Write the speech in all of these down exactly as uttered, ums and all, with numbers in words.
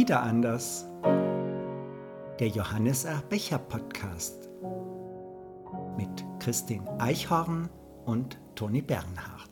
Wieder anders. Der Johannes R. Becher Podcast mit Christine Eichhorn und Toni Bernhardt.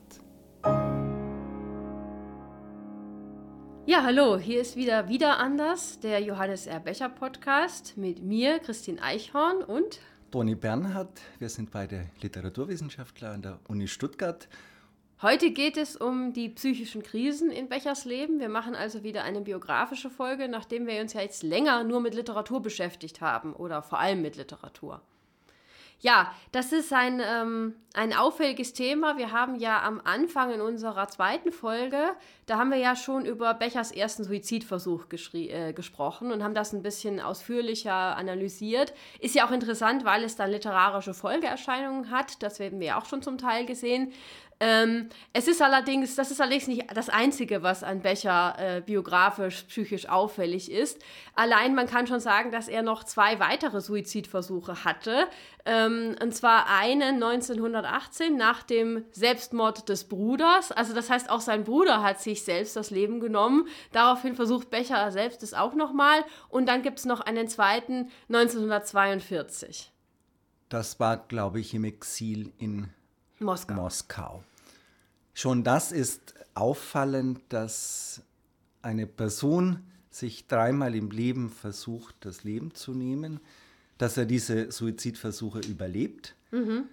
Ja, hallo, hier ist wieder Wieder anders, der Johannes R. Becher Podcast mit mir, Christine Eichhorn und Toni Bernhardt. Wir sind beide Literaturwissenschaftler an der Uni Stuttgart. Heute geht es um die psychischen Krisen in Bechers Leben. Wir machen also wieder eine biografische Folge, nachdem wir uns ja jetzt länger nur mit Literatur beschäftigt haben oder vor allem mit Literatur. Ja, das ist ein, ähm, ein auffälliges Thema. Wir haben ja am Anfang in unserer zweiten Folge, da haben wir ja schon über Bechers ersten Suizidversuch geschrie- äh, gesprochen und haben das ein bisschen ausführlicher analysiert. Ist ja auch interessant, weil es dann literarische Folgeerscheinungen hat. Das haben wir ja auch schon zum Teil gesehen. Ähm, es ist allerdings, das ist allerdings nicht das Einzige, was an Becher äh, biografisch, psychisch auffällig ist. Allein man kann schon sagen, dass er noch zwei weitere Suizidversuche hatte. Ähm, und zwar einen neunzehnhundertachtzehn nach dem Selbstmord des Bruders. Also das heißt, auch sein Bruder hat sich selbst das Leben genommen. Daraufhin versucht Becher selbst es auch nochmal. Und dann gibt es noch einen zweiten neunzehnhundertzweiundvierzig. Das war, glaube ich, im Exil in Moskau. Moskau. Schon das ist auffallend, dass eine Person sich dreimal im Leben versucht, das Leben zu nehmen, dass er diese Suizidversuche überlebt, mhm.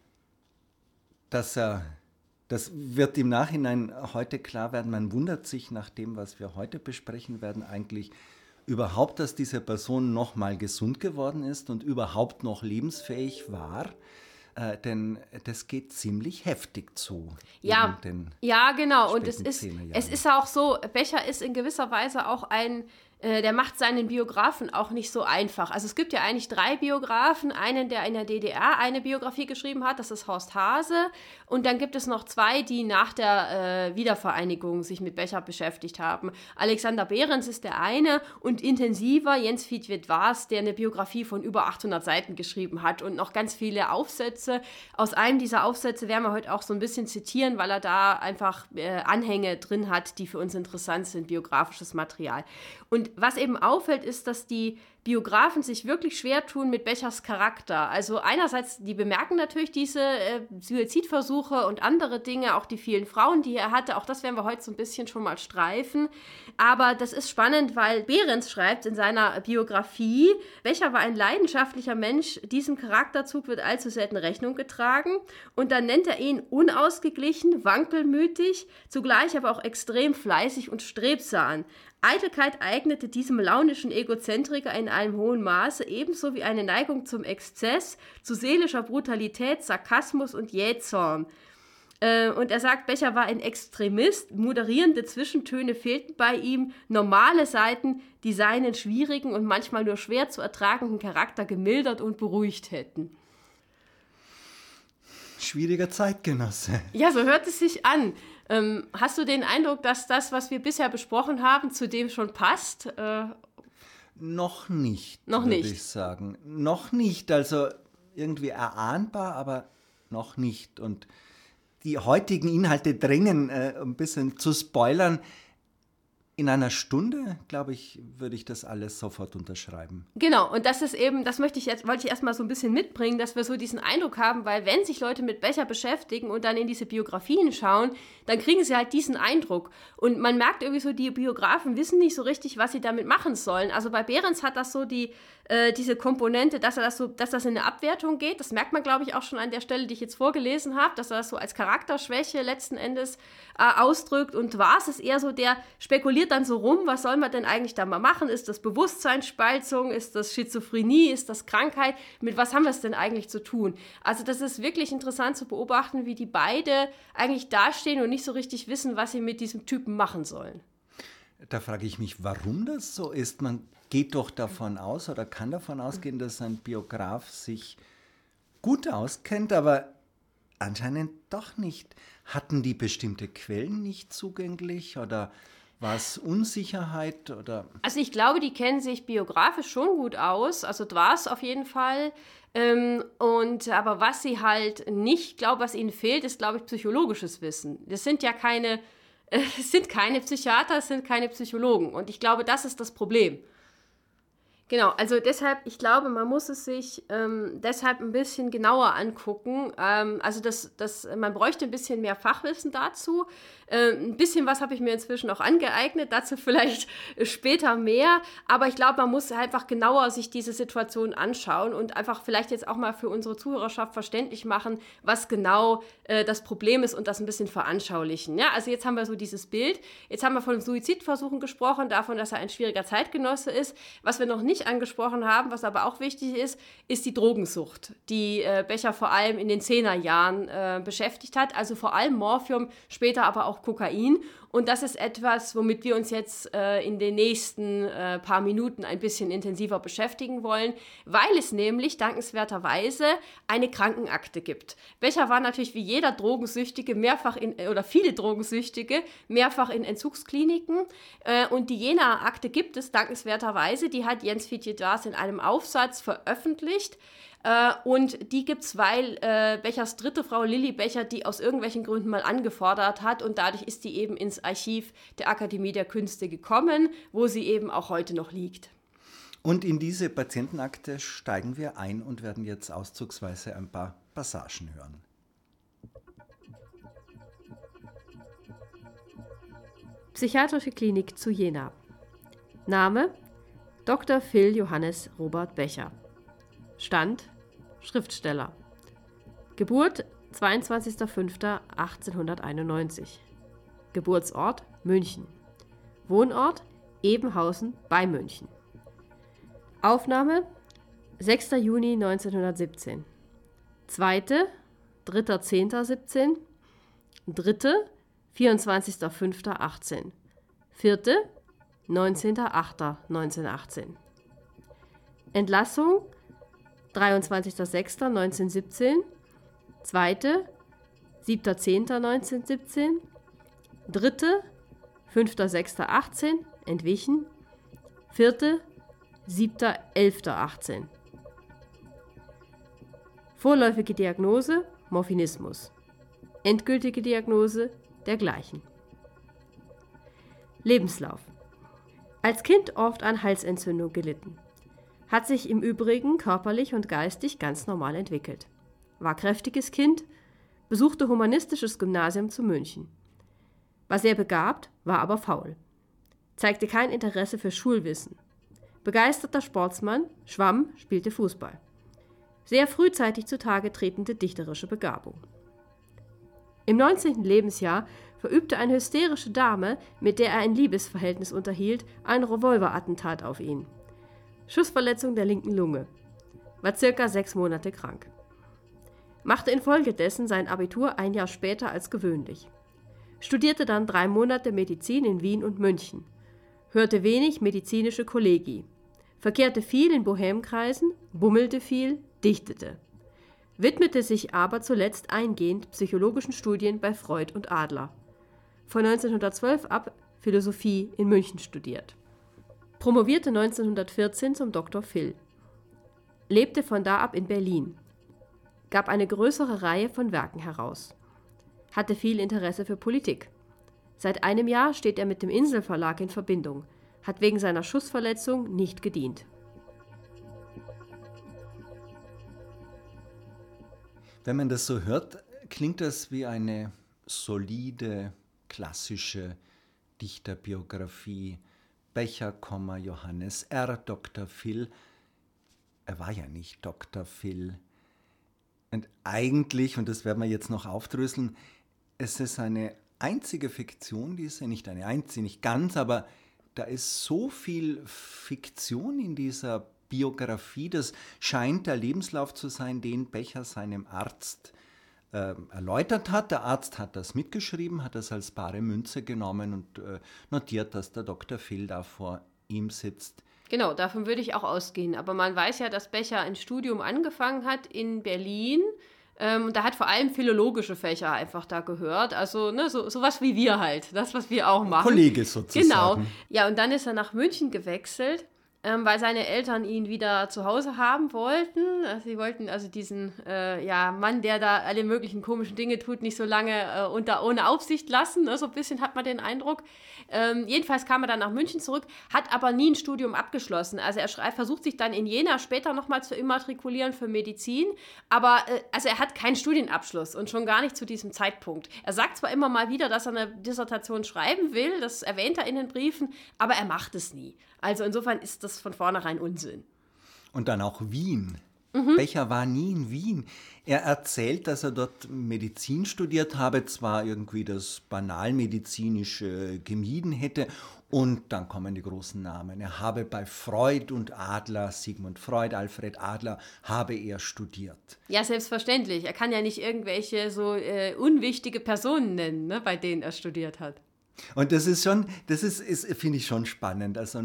dass er, das wird im Nachhinein heute klar werden, man wundert sich nach dem, was wir heute besprechen werden, eigentlich überhaupt, dass diese Person noch mal gesund geworden ist und überhaupt noch lebensfähig war. Äh, denn das geht ziemlich heftig zu. Ja, ja genau. Und es ist, es ist auch so, Becher ist in gewisser Weise auch ein, äh, der macht seinen Biografen auch nicht so einfach. Also es gibt ja eigentlich drei Biografen. Einen, der in der D D R eine Biografie geschrieben hat, das ist Horst Hase. Und dann gibt es noch zwei, die nach der äh, Wiedervereinigung sich mit Becher beschäftigt haben. Alexander Behrens ist der eine und intensiver Jens Fiedwit Waas, der eine Biografie von über achthundert Seiten geschrieben hat und noch ganz viele Aufsätze. Aus einem dieser Aufsätze werden wir heute auch so ein bisschen zitieren, weil er da einfach äh, Anhänge drin hat, die für uns interessant sind, biografisches Material. Und was eben auffällt, ist, dass die Biografen sich wirklich schwer tun mit Bechers Charakter. Also einerseits, die bemerken natürlich diese äh, Suizidversuche und andere Dinge, auch die vielen Frauen, die er hatte. Auch das werden wir heute so ein bisschen schon mal streifen. Aber das ist spannend, weil Behrens schreibt in seiner Biografie, Becher war ein leidenschaftlicher Mensch, diesem Charakterzug wird allzu selten Rechnung getragen. Und dann nennt er ihn unausgeglichen, wankelmütig, zugleich aber auch extrem fleißig und strebsam. Eitelkeit eignete diesem launischen Egozentriker in einem hohen Maße, ebenso wie eine Neigung zum Exzess, zu seelischer Brutalität, Sarkasmus und Jähzorn. Äh, und er sagt, Becher war ein Extremist, moderierende Zwischentöne fehlten bei ihm, normale Seiten, die seinen schwierigen und manchmal nur schwer zu ertragenden Charakter gemildert und beruhigt hätten. Schwieriger Zeitgenosse. Ja, so hört es sich an. Ähm, hast du den Eindruck, dass das, was wir bisher besprochen haben, zu dem schon passt? Äh, noch nicht, noch würde nicht. ich sagen. Noch nicht, also irgendwie erahnbar, aber noch nicht. Und die heutigen Inhalte drängen, äh, ein bisschen zu spoilern. In einer Stunde, glaube ich, würde ich das alles sofort unterschreiben. Genau, und das ist eben, das möchte ich jetzt, wollte ich erstmal so ein bisschen mitbringen, dass wir so diesen Eindruck haben, weil wenn sich Leute mit Becher beschäftigen und dann in diese Biografien schauen, dann kriegen sie halt diesen Eindruck. Und man merkt irgendwie so, die Biografen wissen nicht so richtig, was sie damit machen sollen. Also bei Behrens hat das so die, äh, diese Komponente, dass er das so, dass das in eine Abwertung geht. Das merkt man, glaube ich, auch schon an der Stelle, die ich jetzt vorgelesen habe, dass er das so als Charakterschwäche letzten Endes äh, ausdrückt. Und Waas ist eher so, der spekuliert dann so rum, was soll man denn eigentlich da mal machen? Ist das Bewusstseinsspaltung? Ist das Schizophrenie? Ist das Krankheit? Mit was haben wir es denn eigentlich zu tun? Also das ist wirklich interessant zu beobachten, wie die beide eigentlich dastehen und nicht so richtig wissen, was sie mit diesem Typen machen sollen. Da frage ich mich, warum das so ist. Man geht doch davon aus oder kann davon ausgehen, dass ein Biograf sich gut auskennt, aber anscheinend doch nicht. Hatten die bestimmte Quellen nicht zugänglich oder war es Unsicherheit? Oder? Also ich glaube, die kennen sich biografisch schon gut aus, also Dwas auf jeden Fall. Ähm, und aber was sie halt nicht, glaube, was ihnen fehlt, ist, glaube ich, psychologisches Wissen. Das sind ja keine es sind keine Psychiater, es sind keine Psychologen. Und ich glaube, das ist das Problem. Genau, also deshalb, ich glaube, man muss es sich ähm, deshalb ein bisschen genauer angucken. Ähm, also das, das, man bräuchte ein bisschen mehr Fachwissen dazu. Ähm, ein bisschen was habe ich mir inzwischen auch angeeignet, dazu vielleicht später mehr. Aber ich glaube, man muss einfach genauer sich diese Situation anschauen und einfach vielleicht jetzt auch mal für unsere Zuhörerschaft verständlich machen, was genau äh, das Problem ist und das ein bisschen veranschaulichen. Ja, also jetzt haben wir so dieses Bild. Jetzt haben wir von Suizidversuchen gesprochen, davon, dass er ein schwieriger Zeitgenosse ist. Was wir noch nicht angesprochen haben, was aber auch wichtig ist, ist die Drogensucht, die äh, Becher vor allem in den Zehnerjahren äh, beschäftigt hat, also vor allem Morphium, später aber auch Kokain. Und das ist etwas, womit wir uns jetzt äh, in den nächsten äh, paar Minuten ein bisschen intensiver beschäftigen wollen, weil es nämlich dankenswerterweise eine Krankenakte gibt. Becher war natürlich wie jeder Drogensüchtige mehrfach in, oder viele Drogensüchtige mehrfach in Entzugskliniken. Äh, und die Jena-Akte gibt es dankenswerterweise, die hat Jens Fiedje-Daas in einem Aufsatz veröffentlicht. Äh, und die gibt es, weil äh, Bechers dritte Frau Lilly Becher die aus irgendwelchen Gründen mal angefordert hat und dadurch ist die eben ins Archiv der Akademie der Künste gekommen, wo sie eben auch heute noch liegt. Und in diese Patientenakte steigen wir ein und werden jetzt auszugsweise ein paar Passagen hören. Psychiatrische Klinik zu Jena. Name: Doktor Phil Johannes Robert Becher. Stand: Schriftsteller. Geburt: zweiundzwanzigster fünfter achtzehnhunderteinundneunzig. Geburtsort: München. Wohnort: Ebenhausen bei München. Aufnahme: sechster Juni neunzehnhundertsiebzehn. Zweite: dritter zehnter siebzehn. Dritte: vierundzwanzigster fünfter achtzehn. Vierte: neunzehnter achter neunzehnhundertachtzehn. Entlassung: dreiundzwanzigster sechster neunzehnhundertsiebzehn, zweite, siebter zehnter neunzehnhundertsiebzehn, dritte, fünfter sechster achtzehn, entwichen, vierte, siebter elfter achtzehn. Vorläufige Diagnose: Morphinismus. Endgültige Diagnose: dergleichen. Lebenslauf: Als Kind oft an Halsentzündung gelitten. Hat sich im Übrigen körperlich und geistig ganz normal entwickelt. War kräftiges Kind, besuchte humanistisches Gymnasium zu München. War sehr begabt, war aber faul. Zeigte kein Interesse für Schulwissen. Begeisterter Sportsmann, schwamm, spielte Fußball. Sehr frühzeitig zutage tretende dichterische Begabung. Im neunzehnten Lebensjahr verübte eine hysterische Dame, mit der er ein Liebesverhältnis unterhielt, ein Revolverattentat auf ihn. Schussverletzung der linken Lunge. War circa sechs Monate krank. Machte infolgedessen sein Abitur ein Jahr später als gewöhnlich. Studierte dann drei Monate Medizin in Wien und München. Hörte wenig medizinische Kollegi. Verkehrte viel in Bohemkreisen, bummelte viel, dichtete. Widmete sich aber zuletzt eingehend psychologischen Studien bei Freud und Adler. Von neunzehnhundertzwölf ab Philosophie in München studiert. Promovierte neunzehnhundertvierzehn zum Doktor Phil. Lebte von da ab in Berlin. Gab eine größere Reihe von Werken heraus. Hatte viel Interesse für Politik. Seit einem Jahr steht er mit dem Inselverlag in Verbindung. Hat wegen seiner Schussverletzung nicht gedient. Wenn man das so hört, klingt das wie eine solide, klassische Dichterbiografie. Becher, Johannes R., Doktor Phil. Er war ja nicht Doktor Phil. Und eigentlich, und das werden wir jetzt noch aufdröseln, es ist eine einzige Fiktion, diese, nicht eine einzige, nicht ganz, aber da ist so viel Fiktion in dieser Biografie, das scheint der Lebenslauf zu sein, den Becher seinem Arzt äh, erläutert hat. Der Arzt hat das mitgeschrieben, hat das als bare Münze genommen und äh, notiert, dass der Doktor Phil da vor ihm sitzt. Genau, davon würde ich auch ausgehen. Aber man weiß ja, dass Becher ein Studium angefangen hat in Berlin. Ähm, da hat vor allem philologische Fächer einfach da gehört. Also ne, so sowas wie wir halt, das, was wir auch machen. Kollege sozusagen. Genau. Ja, und dann ist er nach München gewechselt. ähm, weil seine Eltern ihn wieder zu Hause haben wollten. Also sie wollten also diesen äh, ja, Mann, der da alle möglichen komischen Dinge tut, nicht so lange äh, unter, ohne Aufsicht lassen. Ne? So ein bisschen hat man den Eindruck. Ähm, jedenfalls kam er dann nach München zurück, hat aber nie ein Studium abgeschlossen. Also er schreibt, versucht sich dann in Jena später nochmal zu immatrikulieren für Medizin, aber äh, also er hat keinen Studienabschluss und schon gar nicht zu diesem Zeitpunkt. Er sagt zwar immer mal wieder, dass er eine Dissertation schreiben will, das erwähnt er in den Briefen, aber er macht es nie. Also insofern ist das von vornherein Unsinn. Und dann auch Wien. Mhm. Becher war nie in Wien. Er erzählt, dass er dort Medizin studiert habe, zwar irgendwie das Banalmedizinische gemieden hätte, und dann kommen die großen Namen. Er habe bei Freud und Adler, Sigmund Freud, Alfred Adler, habe er studiert. Ja, selbstverständlich. Er kann ja nicht irgendwelche so äh, unwichtige Personen nennen, ne, bei denen er studiert hat. Und das ist schon, das ist, ist finde ich schon spannend. Also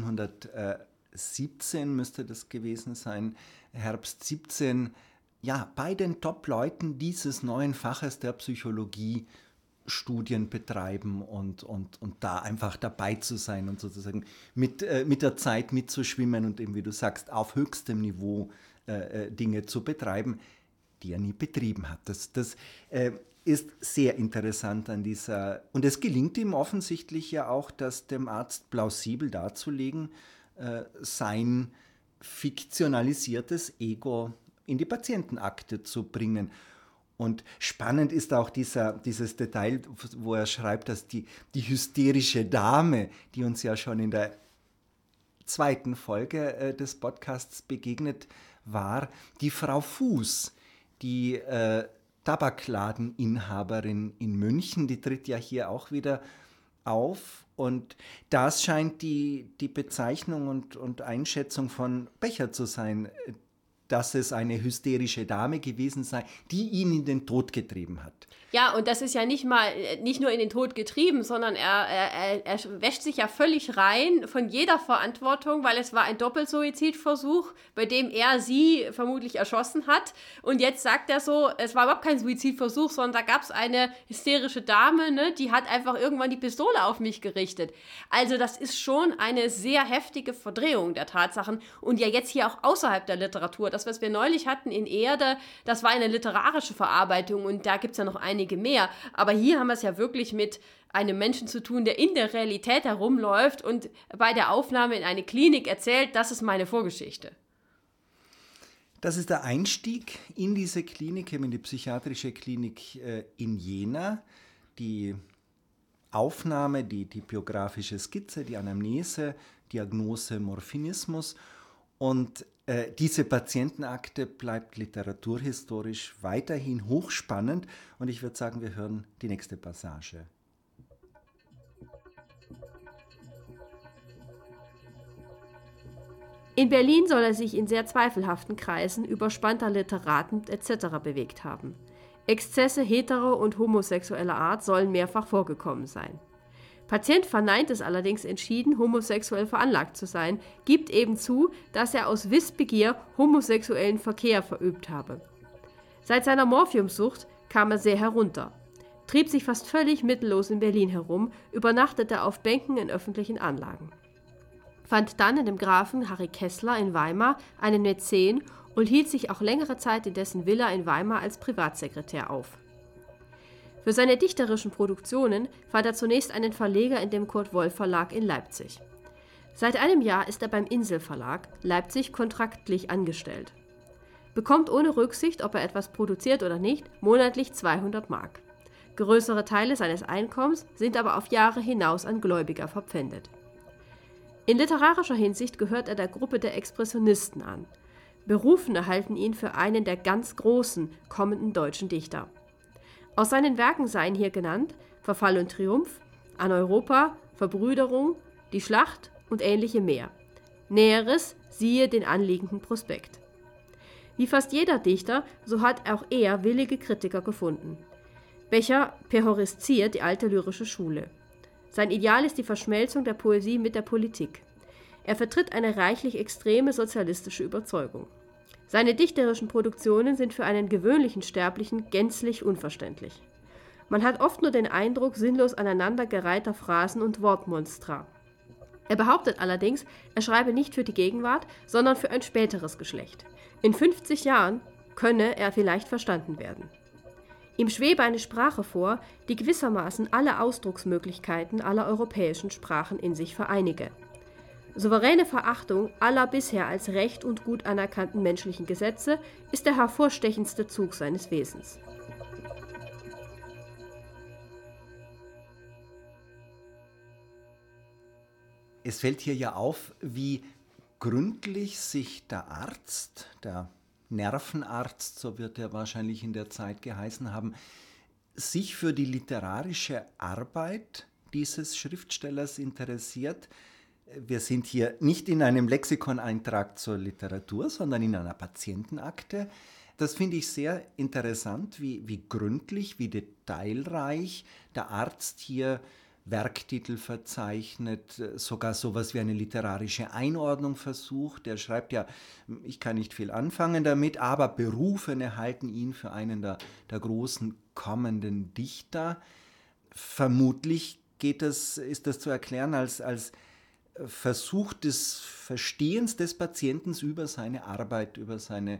neunzehnhundertsiebzehn müsste das gewesen sein, Herbst siebzehn, ja, bei den Top-Leuten dieses neuen Faches der Psychologie Studien betreiben und, und, und da einfach dabei zu sein und sozusagen mit, äh, mit der Zeit mitzuschwimmen und eben, wie du sagst, auf höchstem Niveau äh, Dinge zu betreiben, die er nie betrieben hat. Das, das äh, ist sehr interessant an dieser, und es gelingt ihm offensichtlich ja auch, das dem Arzt plausibel darzulegen, äh, sein fiktionalisiertes Ego in die Patientenakte zu bringen. Und spannend ist auch dieser, dieses Detail, wo er schreibt, dass die, die hysterische Dame, die uns ja schon in der zweiten Folge äh, des Podcasts begegnet war, die Frau Fuß, die äh, Tabakladeninhaberin in München, die tritt ja hier auch wieder auf. Und das scheint die, die Bezeichnung und, und Einschätzung von Becher zu sein, dass es eine hysterische Dame gewesen sei, die ihn in den Tod getrieben hat. Ja, und das ist ja nicht mal, nicht nur in den Tod getrieben, sondern er, er, er wäscht sich ja völlig rein von jeder Verantwortung, weil es war ein Doppelsuizidversuch, bei dem er sie vermutlich erschossen hat. Und jetzt sagt er so, es war überhaupt kein Suizidversuch, sondern da gab es eine hysterische Dame, ne, die hat einfach irgendwann die Pistole auf mich gerichtet. Also das ist schon eine sehr heftige Verdrehung der Tatsachen und ja jetzt hier auch außerhalb der Literatur. Das, was wir neulich hatten in Erde, das war eine literarische Verarbeitung und da gibt es ja noch einige mehr. Aber hier haben wir es ja wirklich mit einem Menschen zu tun, der in der Realität herumläuft und bei der Aufnahme in eine Klinik erzählt, das ist meine Vorgeschichte. Das ist der Einstieg in diese Klinik, in die psychiatrische Klinik in Jena. Die Aufnahme, die, die biografische Skizze, die Anamnese, Diagnose Morphinismus. Und äh, diese Patientenakte bleibt literaturhistorisch weiterhin hochspannend. Und ich würde sagen, wir hören die nächste Passage. In Berlin soll er sich in sehr zweifelhaften Kreisen überspannter Literaten et cetera bewegt haben. Exzesse hetero- und homosexueller Art sollen mehrfach vorgekommen sein. Patient verneint es allerdings entschieden, homosexuell veranlagt zu sein, gibt eben zu, dass er aus Wissbegier homosexuellen Verkehr verübt habe. Seit seiner Morphiumsucht kam er sehr herunter, trieb sich fast völlig mittellos in Berlin herum, übernachtete auf Bänken in öffentlichen Anlagen. Fand dann in dem Grafen Harry Kessler in Weimar einen Mäzen und hielt sich auch längere Zeit in dessen Villa in Weimar als Privatsekretär auf. Für seine dichterischen Produktionen fand er zunächst einen Verleger in dem Kurt-Wolff-Verlag in Leipzig. Seit einem Jahr ist er beim Insel-Verlag, Leipzig, kontraktlich angestellt. Bekommt ohne Rücksicht, ob er etwas produziert oder nicht, monatlich zweihundert Mark. Größere Teile seines Einkommens sind aber auf Jahre hinaus an Gläubiger verpfändet. In literarischer Hinsicht gehört er der Gruppe der Expressionisten an. Berufene halten ihn für einen der ganz großen kommenden deutschen Dichter. Aus seinen Werken seien hier genannt Verfall und Triumph, An Europa, Verbrüderung, Die Schlacht und ähnliche mehr. Näheres siehe den anliegenden Prospekt. Wie fast jeder Dichter, so hat auch er willige Kritiker gefunden. Becher pejorisziert die alte lyrische Schule. Sein Ideal ist die Verschmelzung der Poesie mit der Politik. Er vertritt eine reichlich extreme sozialistische Überzeugung. Seine dichterischen Produktionen sind für einen gewöhnlichen Sterblichen gänzlich unverständlich. Man hat oft nur den Eindruck sinnlos aneinandergereihter Phrasen und Wortmonstra. Er behauptet allerdings, er schreibe nicht für die Gegenwart, sondern für ein späteres Geschlecht. In fünfzig Jahren könne er vielleicht verstanden werden. Ihm schwebe eine Sprache vor, die gewissermaßen alle Ausdrucksmöglichkeiten aller europäischen Sprachen in sich vereinige. Souveräne Verachtung aller bisher als recht und gut anerkannten menschlichen Gesetze ist der hervorstechendste Zug seines Wesens. Es fällt hier ja auf, wie gründlich sich der Arzt, der Nervenarzt, so wird er wahrscheinlich in der Zeit geheißen haben, sich für die literarische Arbeit dieses Schriftstellers interessiert. Wir sind hier nicht in einem Lexikoneintrag zur Literatur, sondern in einer Patientenakte. Das finde ich sehr interessant, wie, wie gründlich, wie detailreich der Arzt hier Werktitel verzeichnet, sogar sowas wie eine literarische Einordnung versucht. Er schreibt ja, ich kann nicht viel anfangen damit, aber Berufene halten ihn für einen der, der großen kommenden Dichter. Vermutlich geht das, ist das zu erklären als, als Versuch des Verstehens des Patienten über seine Arbeit, über seine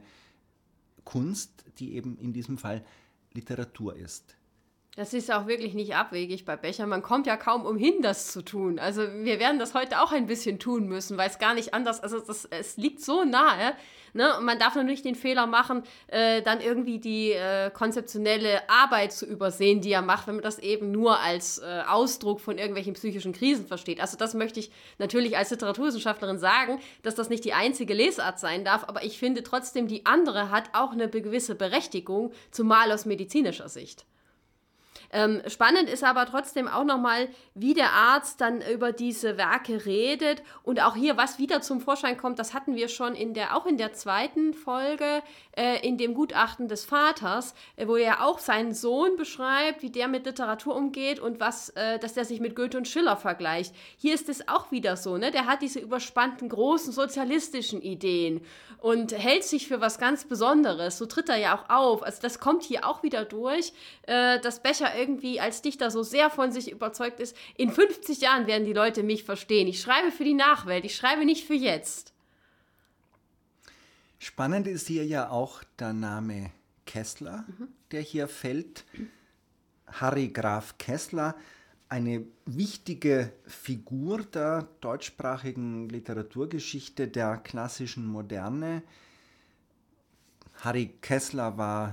Kunst, die eben in diesem Fall Literatur ist. Das ist auch wirklich nicht abwegig bei Becher. Man kommt ja kaum umhin, das zu tun. Also wir werden das heute auch ein bisschen tun müssen, weil es gar nicht anders, also das, es liegt so nahe, ne? Und man darf nur nicht den Fehler machen, äh, dann irgendwie die äh, konzeptionelle Arbeit zu übersehen, die er macht, wenn man das eben nur als äh, Ausdruck von irgendwelchen psychischen Krisen versteht. Also das möchte ich natürlich als Literaturwissenschaftlerin sagen, dass das nicht die einzige Lesart sein darf, aber ich finde trotzdem, die andere hat auch eine gewisse Berechtigung, zumal aus medizinischer Sicht. Ähm, spannend ist aber trotzdem auch nochmal, wie der Arzt dann über diese Werke redet und auch hier, was wieder zum Vorschein kommt, das hatten wir schon in der, auch in der zweiten Folge, äh, in dem Gutachten des Vaters, äh, wo er auch seinen Sohn beschreibt, wie der mit Literatur umgeht und was, äh, dass der sich mit Goethe und Schiller vergleicht. Hier ist es auch wieder so, ne? Der hat diese überspannten, großen sozialistischen Ideen und hält sich für was ganz Besonderes. So tritt er ja auch auf. Also das kommt hier auch wieder durch, äh, dass Becher irgendwie als Dichter so sehr von sich überzeugt ist, in fünfzig Jahren werden die Leute mich verstehen. Ich schreibe für die Nachwelt, ich schreibe nicht für jetzt. Spannend ist hier ja auch der Name Kessler, mhm. der hier fällt. Harry Graf Kessler, eine wichtige Figur der deutschsprachigen Literaturgeschichte der klassischen Moderne. Harry Kessler war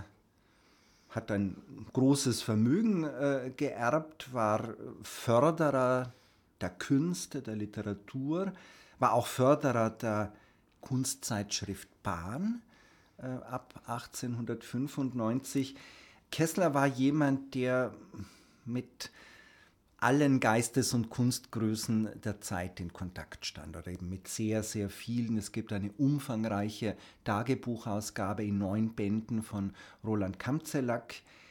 hat ein großes Vermögen äh, geerbt, war Förderer der Künste, der Literatur, war auch Förderer der Kunstzeitschrift Bahn äh, ab achtzehnhundertfünfundneunzig. Kessler war jemand, der mit allen Geistes- und Kunstgrößen der Zeit in Kontakt stand, oder eben mit sehr, sehr vielen. Es gibt eine umfangreiche Tagebuchausgabe in neun Bänden von Roland Kampzelack,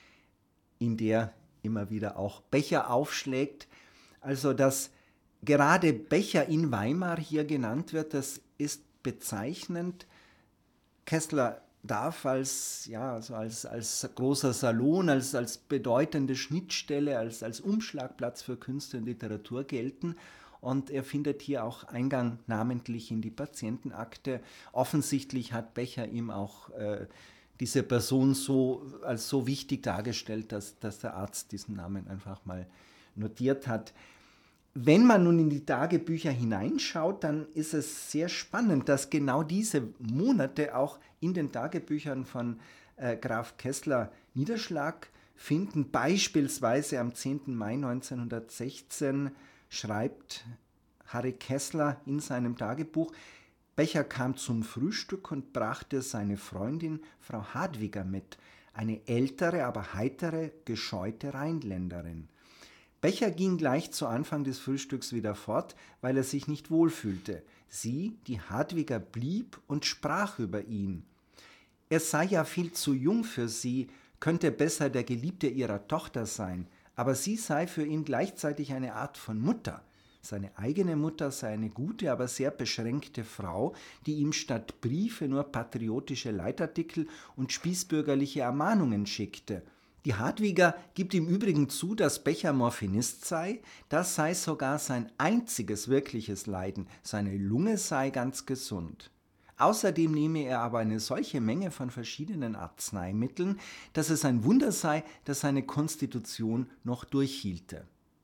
in der immer wieder auch Becher aufschlägt. Also, dass gerade Becher in Weimar hier genannt wird, das ist bezeichnend. Kessler darf als, ja, also als, als großer Salon, als, als bedeutende Schnittstelle, als, als Umschlagplatz für Künste und Literatur gelten. Und er findet hier auch Eingang namentlich in die Patientenakte. Offensichtlich hat Becher ihm auch äh, diese Person so, als so wichtig dargestellt, dass, dass der Arzt diesen Namen einfach mal notiert hat. Wenn man nun in die Tagebücher hineinschaut, dann ist es sehr spannend, dass genau diese Monate auch in den Tagebüchern von äh, Graf Kessler Niederschlag finden. Beispielsweise am zehnten Mai neunzehnhundertsechzehn schreibt Harry Kessler in seinem Tagebuch: Becher kam zum Frühstück und brachte seine Freundin Frau Hadwiger mit, eine ältere, aber heitere, gescheute Rheinländerin. Becher ging gleich zu Anfang des Frühstücks wieder fort, weil er sich nicht wohlfühlte. Sie, die Hadwiger, blieb und sprach über ihn. Er sei ja viel zu jung für sie, könnte besser der Geliebte ihrer Tochter sein, aber sie sei für ihn gleichzeitig eine Art von Mutter. Seine eigene Mutter sei eine gute, aber sehr beschränkte Frau, die ihm statt Briefe nur patriotische Leitartikel und spießbürgerliche Ermahnungen schickte. Die Hadwiger gibt im Übrigen zu, dass Becher Morphinist sei. Das sei sogar sein einziges wirkliches Leiden. Seine Lunge sei ganz gesund. Außerdem nehme er aber eine solche Menge von verschiedenen Arzneimitteln, dass es ein Wunder sei, dass seine Konstitution noch durchhielte.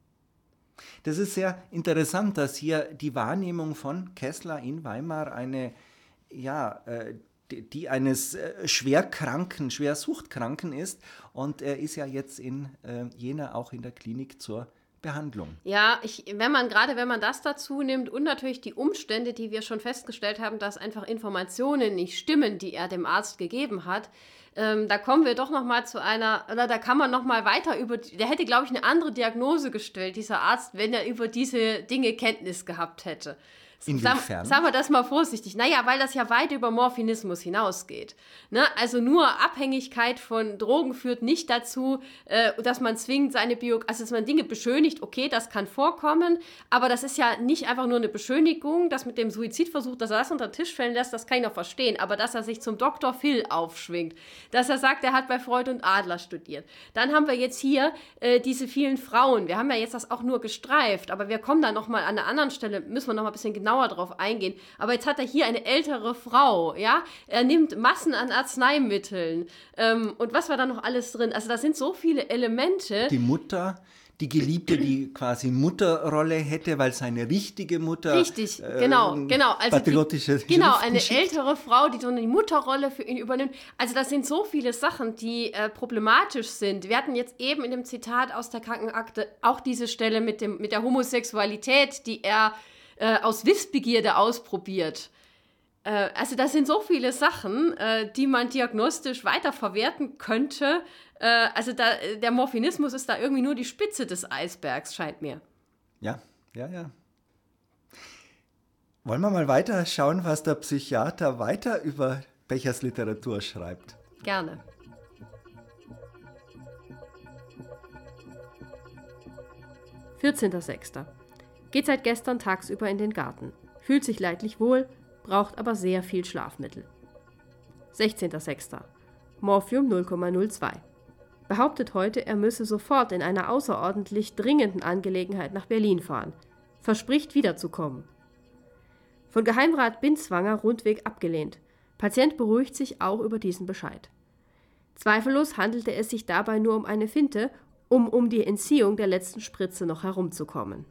Das ist sehr interessant, dass hier die Wahrnehmung von Kessler in Weimar eine, ja, äh, die eines äh, schwerkranken, schwer Suchtkranken ist. Und er ist ja jetzt in äh, Jena auch in der Klinik zur Behandlung. Ja, ich, wenn man gerade, wenn man das dazu nimmt und natürlich die Umstände, die wir schon festgestellt haben, dass einfach Informationen nicht stimmen, die er dem Arzt gegeben hat, ähm, da kommen wir doch noch mal zu einer, oder da kann man noch mal weiter über, der hätte, glaube ich, eine andere Diagnose gestellt, dieser Arzt, wenn er über diese Dinge Kenntnis gehabt hätte. Inwiefern? Sagen wir das mal vorsichtig. Naja, weil das ja weit über Morphinismus hinausgeht. Ne? Also nur Abhängigkeit von Drogen führt nicht dazu, äh, dass man zwingend seine Bio... Also dass man Dinge beschönigt, okay, das kann vorkommen, aber das ist ja nicht einfach nur eine Beschönigung, das mit dem Suizidversuch, dass er das unter den Tisch fallen lässt, das kann ich noch verstehen, aber dass er sich zum Doktor Phil aufschwingt, dass er sagt, er hat bei Freud und Adler studiert. Dann haben wir jetzt hier äh, diese vielen Frauen. Wir haben ja jetzt das auch nur gestreift, aber wir kommen da noch mal an einer anderen Stelle, müssen wir noch mal ein bisschen genauer drauf eingehen. Aber jetzt hat er hier eine ältere Frau, ja. Er nimmt Massen an Arzneimitteln. Ähm, und was war da noch alles drin? Also da sind so viele Elemente. Die Mutter, die Geliebte, die quasi Mutterrolle hätte, weil seine richtige Mutter... Richtig, äh, genau, genau. Also patriotische die, genau, eine schickt. ältere Frau, die so die Mutterrolle für ihn übernimmt. Also das sind so viele Sachen, die äh, problematisch sind. Wir hatten jetzt eben in dem Zitat aus der Krankenakte auch diese Stelle mit, dem, mit der Homosexualität, die er Äh, aus Wissbegierde ausprobiert. Äh, also das sind so viele Sachen, äh, die man diagnostisch weiterverwerten könnte. Äh, also da, der Morphinismus ist da irgendwie nur die Spitze des Eisbergs, scheint mir. Ja, ja, ja. Wollen wir mal weiter schauen, was der Psychiater weiter über Bechers Literatur schreibt? Gerne. vierzehnter sechster Geht seit gestern tagsüber in den Garten, fühlt sich leidlich wohl, braucht aber sehr viel Schlafmittel. sechzehnter sechster Morphium null Komma null zwei. Behauptet heute, er müsse sofort in einer außerordentlich dringenden Angelegenheit nach Berlin fahren. Verspricht wiederzukommen. Von Geheimrat Binswanger rundweg abgelehnt. Patient beruhigt sich auch über diesen Bescheid. Zweifellos handelte es sich dabei nur um eine Finte, um um die Entziehung der letzten Spritze noch herumzukommen.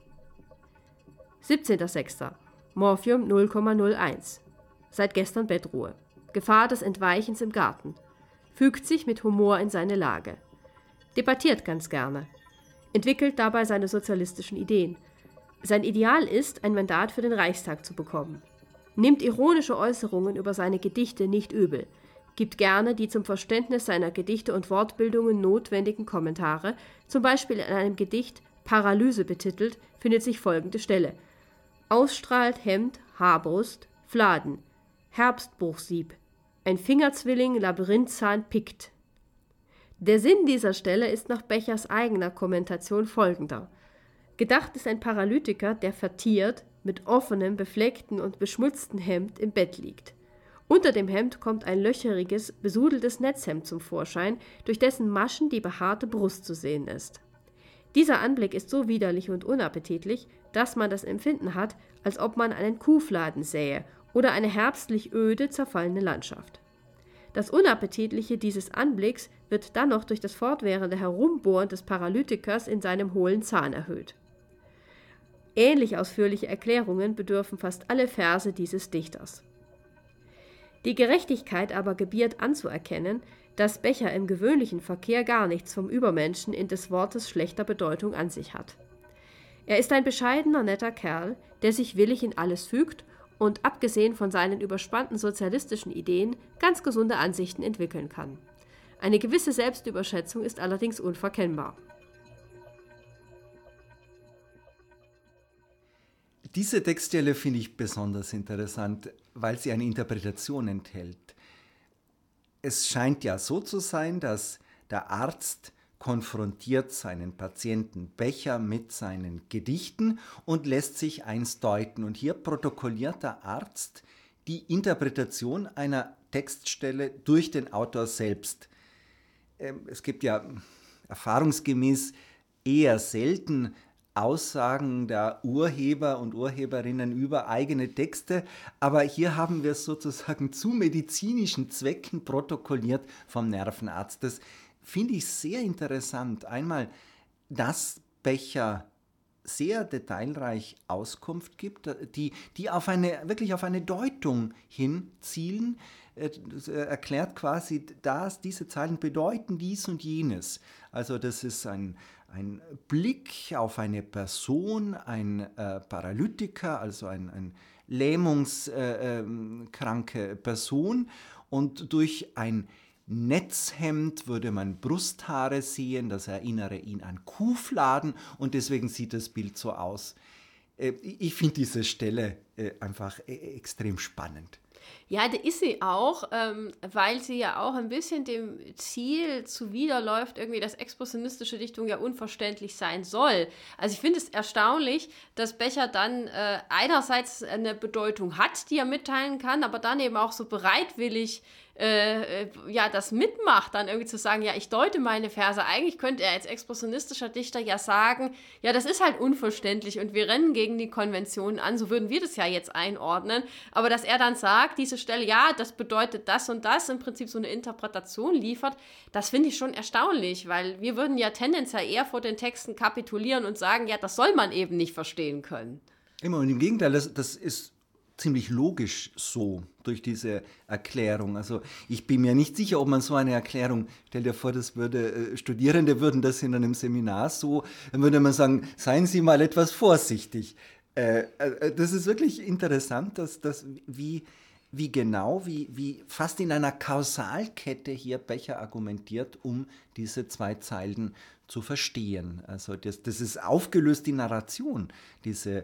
siebzehnter sechster Morphium null Komma null eins. Seit gestern Bettruhe. Gefahr des Entweichens im Garten. Fügt sich mit Humor in seine Lage. Debattiert ganz gerne. Entwickelt dabei seine sozialistischen Ideen. Sein Ideal ist, ein Mandat für den Reichstag zu bekommen. Nimmt ironische Äußerungen über seine Gedichte nicht übel. Gibt gerne die zum Verständnis seiner Gedichte und Wortbildungen notwendigen Kommentare. Zum Beispiel in einem Gedicht Paralyse betitelt, findet sich folgende Stelle. Ausstrahlt Hemd, Haarbrust, Fladen, Herbstbruchsieb, ein Fingerzwilling, Labyrinthzahn pickt. Der Sinn dieser Stelle ist nach Bechers eigener Kommentation folgender. Gedacht ist ein Paralytiker, der vertiert, mit offenem, befleckten und beschmutzten Hemd im Bett liegt. Unter dem Hemd kommt ein löcheriges, besudeltes Netzhemd zum Vorschein, durch dessen Maschen die behaarte Brust zu sehen ist. Dieser Anblick ist so widerlich und unappetitlich, dass man das Empfinden hat, als ob man einen Kuhfladen sähe oder eine herbstlich öde, zerfallene Landschaft. Das Unappetitliche dieses Anblicks wird dann noch durch das fortwährende Herumbohren des Paralytikers in seinem hohlen Zahn erhöht. Ähnlich ausführliche Erklärungen bedürfen fast alle Verse dieses Dichters. Die Gerechtigkeit aber gebiert anzuerkennen, dass Becher im gewöhnlichen Verkehr gar nichts vom Übermenschen in des Wortes schlechter Bedeutung an sich hat. Er ist ein bescheidener, netter Kerl, der sich willig in alles fügt und abgesehen von seinen überspannten sozialistischen Ideen ganz gesunde Ansichten entwickeln kann. Eine gewisse Selbstüberschätzung ist allerdings unverkennbar. Diese Textstelle finde ich besonders interessant, weil sie eine Interpretation enthält. Es scheint ja so zu sein, dass der Arzt konfrontiert seinen Patienten Becher mit seinen Gedichten und lässt sich eins deuten. Und hier protokolliert der Arzt die Interpretation einer Textstelle durch den Autor selbst. Es gibt ja erfahrungsgemäß eher selten Aussagen der Urheber und Urheberinnen über eigene Texte, aber hier haben wir es sozusagen zu medizinischen Zwecken protokolliert vom Nervenarzt. Das finde ich sehr interessant. Einmal, dass Becher sehr detailreich Auskunft gibt, die, die auf eine, wirklich auf eine Deutung hinzielen. Er erklärt quasi, dass diese Zeilen bedeuten dies und jenes. Also das ist ein, ein Blick auf eine Person, ein äh, Paralytiker, also ein, ein lähmungskranke äh, Person, und durch ein Netzhemd würde man Brusthaare sehen, das erinnere ihn an Kuhfladen, und deswegen sieht das Bild so aus. Äh, ich finde diese Stelle äh, einfach äh, extrem spannend. Ja, da ist sie auch, ähm, weil sie ja auch ein bisschen dem Ziel zuwiderläuft, irgendwie, dass expressionistische Dichtung ja unverständlich sein soll. Also ich finde es erstaunlich, dass Becher dann äh, einerseits eine Bedeutung hat, die er mitteilen kann, aber dann eben auch so bereitwillig Äh, ja, das mitmacht, dann irgendwie zu sagen, ja, ich deute meine Verse. Eigentlich könnte er als expressionistischer Dichter ja sagen, ja, das ist halt unverständlich und wir rennen gegen die Konventionen an, so würden wir das ja jetzt einordnen. Aber dass er dann sagt, diese Stelle, ja, das bedeutet das und das, im Prinzip so eine Interpretation liefert, das finde ich schon erstaunlich, weil wir würden ja tendenziell eher vor den Texten kapitulieren und sagen, ja, das soll man eben nicht verstehen können. Immer, und im Gegenteil, das, das ist ziemlich logisch so durch diese Erklärung. Also ich bin mir nicht sicher, ob man so eine Erklärung, stell dir vor, das würde, Studierende würden das in einem Seminar so, dann würde man sagen, seien Sie mal etwas vorsichtig. Äh, das ist wirklich interessant, dass das wie, wie genau, wie, wie fast in einer Kausalkette hier Becher argumentiert, um diese zwei Zeilen zu verstehen. Also das, das ist aufgelöst, die Narration, diese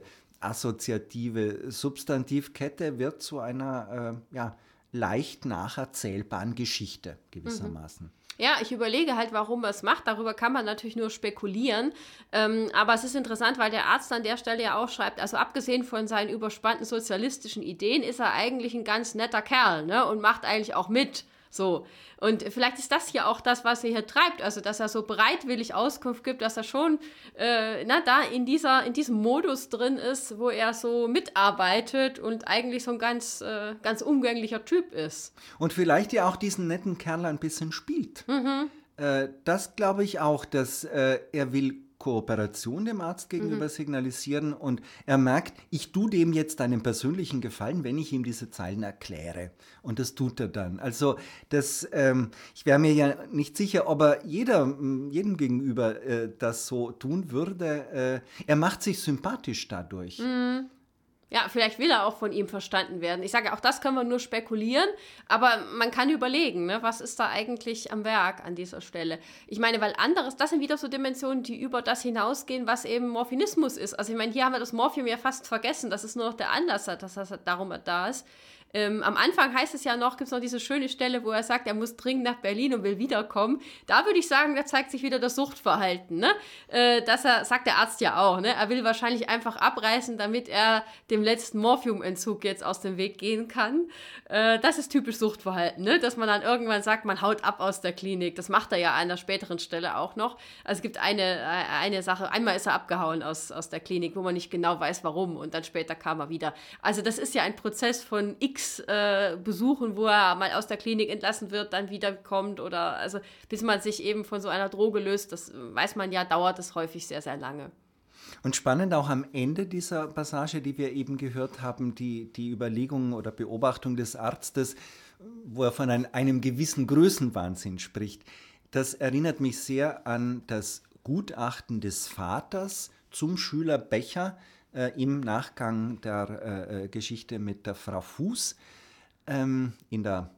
assoziative Substantivkette wird zu einer äh, ja, leicht nacherzählbaren Geschichte gewissermaßen. Mhm. Ja, ich überlege halt, warum er es macht. Darüber kann man natürlich nur spekulieren. Ähm, aber es ist interessant, weil der Arzt an der Stelle ja auch schreibt, also abgesehen von seinen überspannten sozialistischen Ideen ist er eigentlich ein ganz netter Kerl, ne? Und macht eigentlich auch mit. So, und vielleicht ist das hier auch das, was er hier treibt, also dass er so bereitwillig Auskunft gibt, dass er schon äh, na, da in, dieser, in diesem Modus drin ist, wo er so mitarbeitet und eigentlich so ein ganz, äh, ganz umgänglicher Typ ist. Und vielleicht ja auch diesen netten Kerl ein bisschen spielt. Mhm. Äh, das glaube ich auch, dass äh, er will Kooperation dem Arzt gegenüber mhm. signalisieren, und er merkt, ich tue dem jetzt einen persönlichen Gefallen, wenn ich ihm diese Zeilen erkläre. Und das tut er dann. Also das, ähm, ich wäre mir ja nicht sicher, ob er jeder, jedem gegenüber äh, das so tun würde. Äh, er macht sich sympathisch dadurch. Mhm. Ja, vielleicht will er auch von ihm verstanden werden. Ich sage, auch das können wir nur spekulieren, aber man kann überlegen, ne, was ist da eigentlich am Werk an dieser Stelle. Ich meine, weil anderes, das sind wieder so Dimensionen, die über das hinausgehen, was eben Morphinismus ist. Also ich meine, hier haben wir das Morphium ja fast vergessen, das ist nur noch der Anlass, dass das darum da ist. Ähm, am Anfang heißt es ja noch, gibt es noch diese schöne Stelle, wo er sagt, er muss dringend nach Berlin und will wiederkommen. Da würde ich sagen, da zeigt sich wieder das Suchtverhalten. Ne? Äh, dass er, sagt der Arzt ja auch, ne? Er will wahrscheinlich einfach abreißen, damit er dem letzten Morphiumentzug jetzt aus dem Weg gehen kann. Äh, das ist typisch Suchtverhalten, ne? Dass man dann irgendwann sagt, man haut ab aus der Klinik. Das macht er ja an einer späteren Stelle auch noch. Also es gibt eine, eine Sache, einmal ist er abgehauen aus, aus der Klinik, wo man nicht genau weiß, warum, und dann später kam er wieder. Also das ist ja ein Prozess von x Äh, Besuchen, wo er mal aus der Klinik entlassen wird, dann wiederkommt, oder also bis man sich eben von so einer Droge löst, das weiß man ja, dauert es häufig sehr, sehr lange. Und spannend auch am Ende dieser Passage, die wir eben gehört haben, die, die Überlegung oder Beobachtung des Arztes, wo er von einem, einem gewissen Größenwahnsinn spricht. Das erinnert mich sehr an das Gutachten des Vaters zum Schüler Becher, Äh, im Nachgang der äh, Geschichte mit der Frau Fuß. Ähm, in der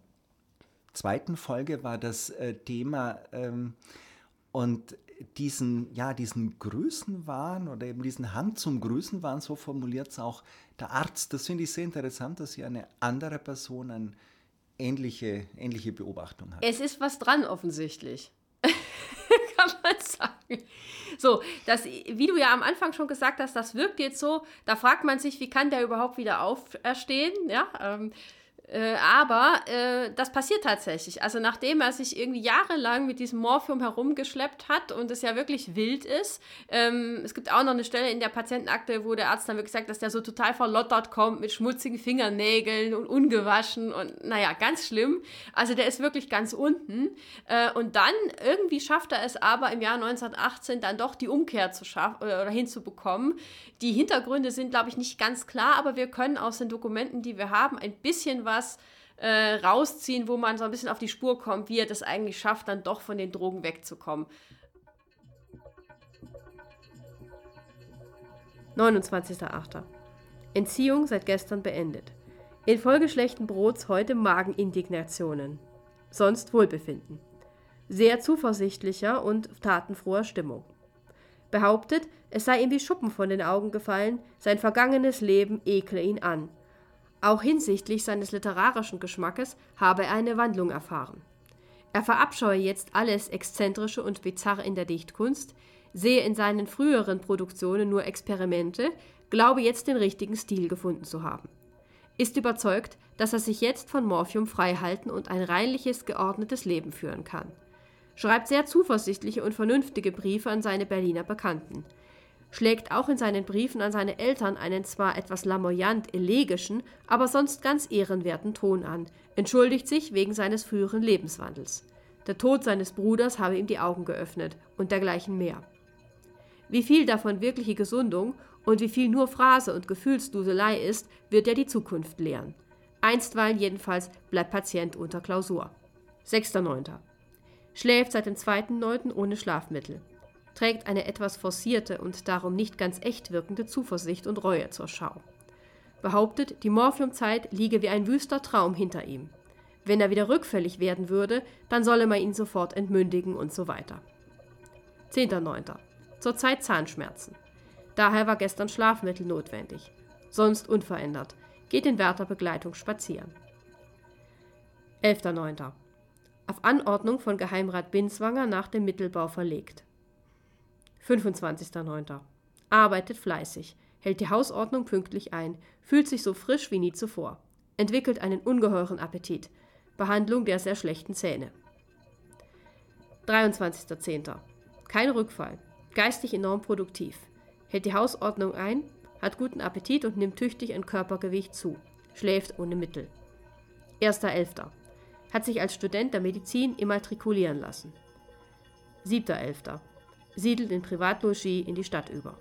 zweiten Folge war das äh, Thema, ähm, und diesen, ja, diesen Größenwahn oder eben diesen Hang zum Größenwahn, so formuliert es auch der Arzt. Das finde ich sehr interessant, dass hier eine andere Person eine ähnliche, ähnliche Beobachtung hat. Es ist was dran offensichtlich. Kann man sagen. So, das, wie du ja am Anfang schon gesagt hast, das wirkt jetzt so, da fragt man sich, wie kann der überhaupt wieder auferstehen? Ja, ähm, Äh, aber äh, das passiert tatsächlich. Also nachdem er sich irgendwie jahrelang mit diesem Morphium herumgeschleppt hat und es ja wirklich wild ist, ähm, es gibt auch noch eine Stelle in der Patientenakte, wo der Arzt dann wirklich sagt, dass der so total verlottert kommt mit schmutzigen Fingernägeln und ungewaschen und naja, ganz schlimm. Also der ist wirklich ganz unten. Äh, und dann irgendwie schafft er es aber im Jahr neunzehnhundertachtzehn dann doch die Umkehr zu schaffen oder hinzubekommen. Die Hintergründe sind, glaube ich, nicht ganz klar, aber wir können aus den Dokumenten, die wir haben, ein bisschen was Äh, rausziehen, wo man so ein bisschen auf die Spur kommt, wie er das eigentlich schafft, dann doch von den Drogen wegzukommen. neunundzwanzigster achter Entziehung seit gestern beendet. Infolge schlechten Brots heute Magenindignationen. Sonst Wohlbefinden. Sehr zuversichtlicher und tatenfroher Stimmung. Behauptet, es sei ihm wie Schuppen von den Augen gefallen, sein vergangenes Leben ekle ihn an. Auch hinsichtlich seines literarischen Geschmackes habe er eine Wandlung erfahren. Er verabscheue jetzt alles Exzentrische und Bizarre in der Dichtkunst, sehe in seinen früheren Produktionen nur Experimente, glaube jetzt den richtigen Stil gefunden zu haben. Ist überzeugt, dass er sich jetzt von Morphium freihalten und ein reinliches, geordnetes Leben führen kann. Schreibt sehr zuversichtliche und vernünftige Briefe an seine Berliner Bekannten. Schlägt auch in seinen Briefen an seine Eltern einen zwar etwas lamoyant elegischen, aber sonst ganz ehrenwerten Ton an, entschuldigt sich wegen seines früheren Lebenswandels. Der Tod seines Bruders habe ihm die Augen geöffnet und dergleichen mehr. Wie viel davon wirkliche Gesundung und wie viel nur Phrase und Gefühlsduselei ist, wird ja die Zukunft lehren. Einstweilen jedenfalls bleibt Patient unter Klausur. sechster neunter Schläft seit dem zweiten neunten ohne Schlafmittel. Trägt eine etwas forcierte und darum nicht ganz echt wirkende Zuversicht und Reue zur Schau. Behauptet, die Morphiumzeit liege wie ein wüster Traum hinter ihm. Wenn er wieder rückfällig werden würde, dann solle man ihn sofort entmündigen und so weiter. zehnter neunter Zurzeit Zahnschmerzen. Daher war gestern Schlafmittel notwendig. Sonst unverändert. Geht in Wärterbegleitung spazieren. elfter neunter Auf Anordnung von Geheimrat Binswanger nach dem Mittelbau verlegt. fünfundzwanzigster neunter Arbeitet fleißig, hält die Hausordnung pünktlich ein, fühlt sich so frisch wie nie zuvor, entwickelt einen ungeheuren Appetit, Behandlung der sehr schlechten Zähne. dreiundzwanzigster zehnter Kein Rückfall, geistig enorm produktiv, hält die Hausordnung ein, hat guten Appetit und nimmt tüchtig an Körpergewicht zu, schläft ohne Mittel. erster elfter Hat sich als Student der Medizin immatrikulieren lassen. siebter elfter Siedelt in Privatlogis in die Stadt über.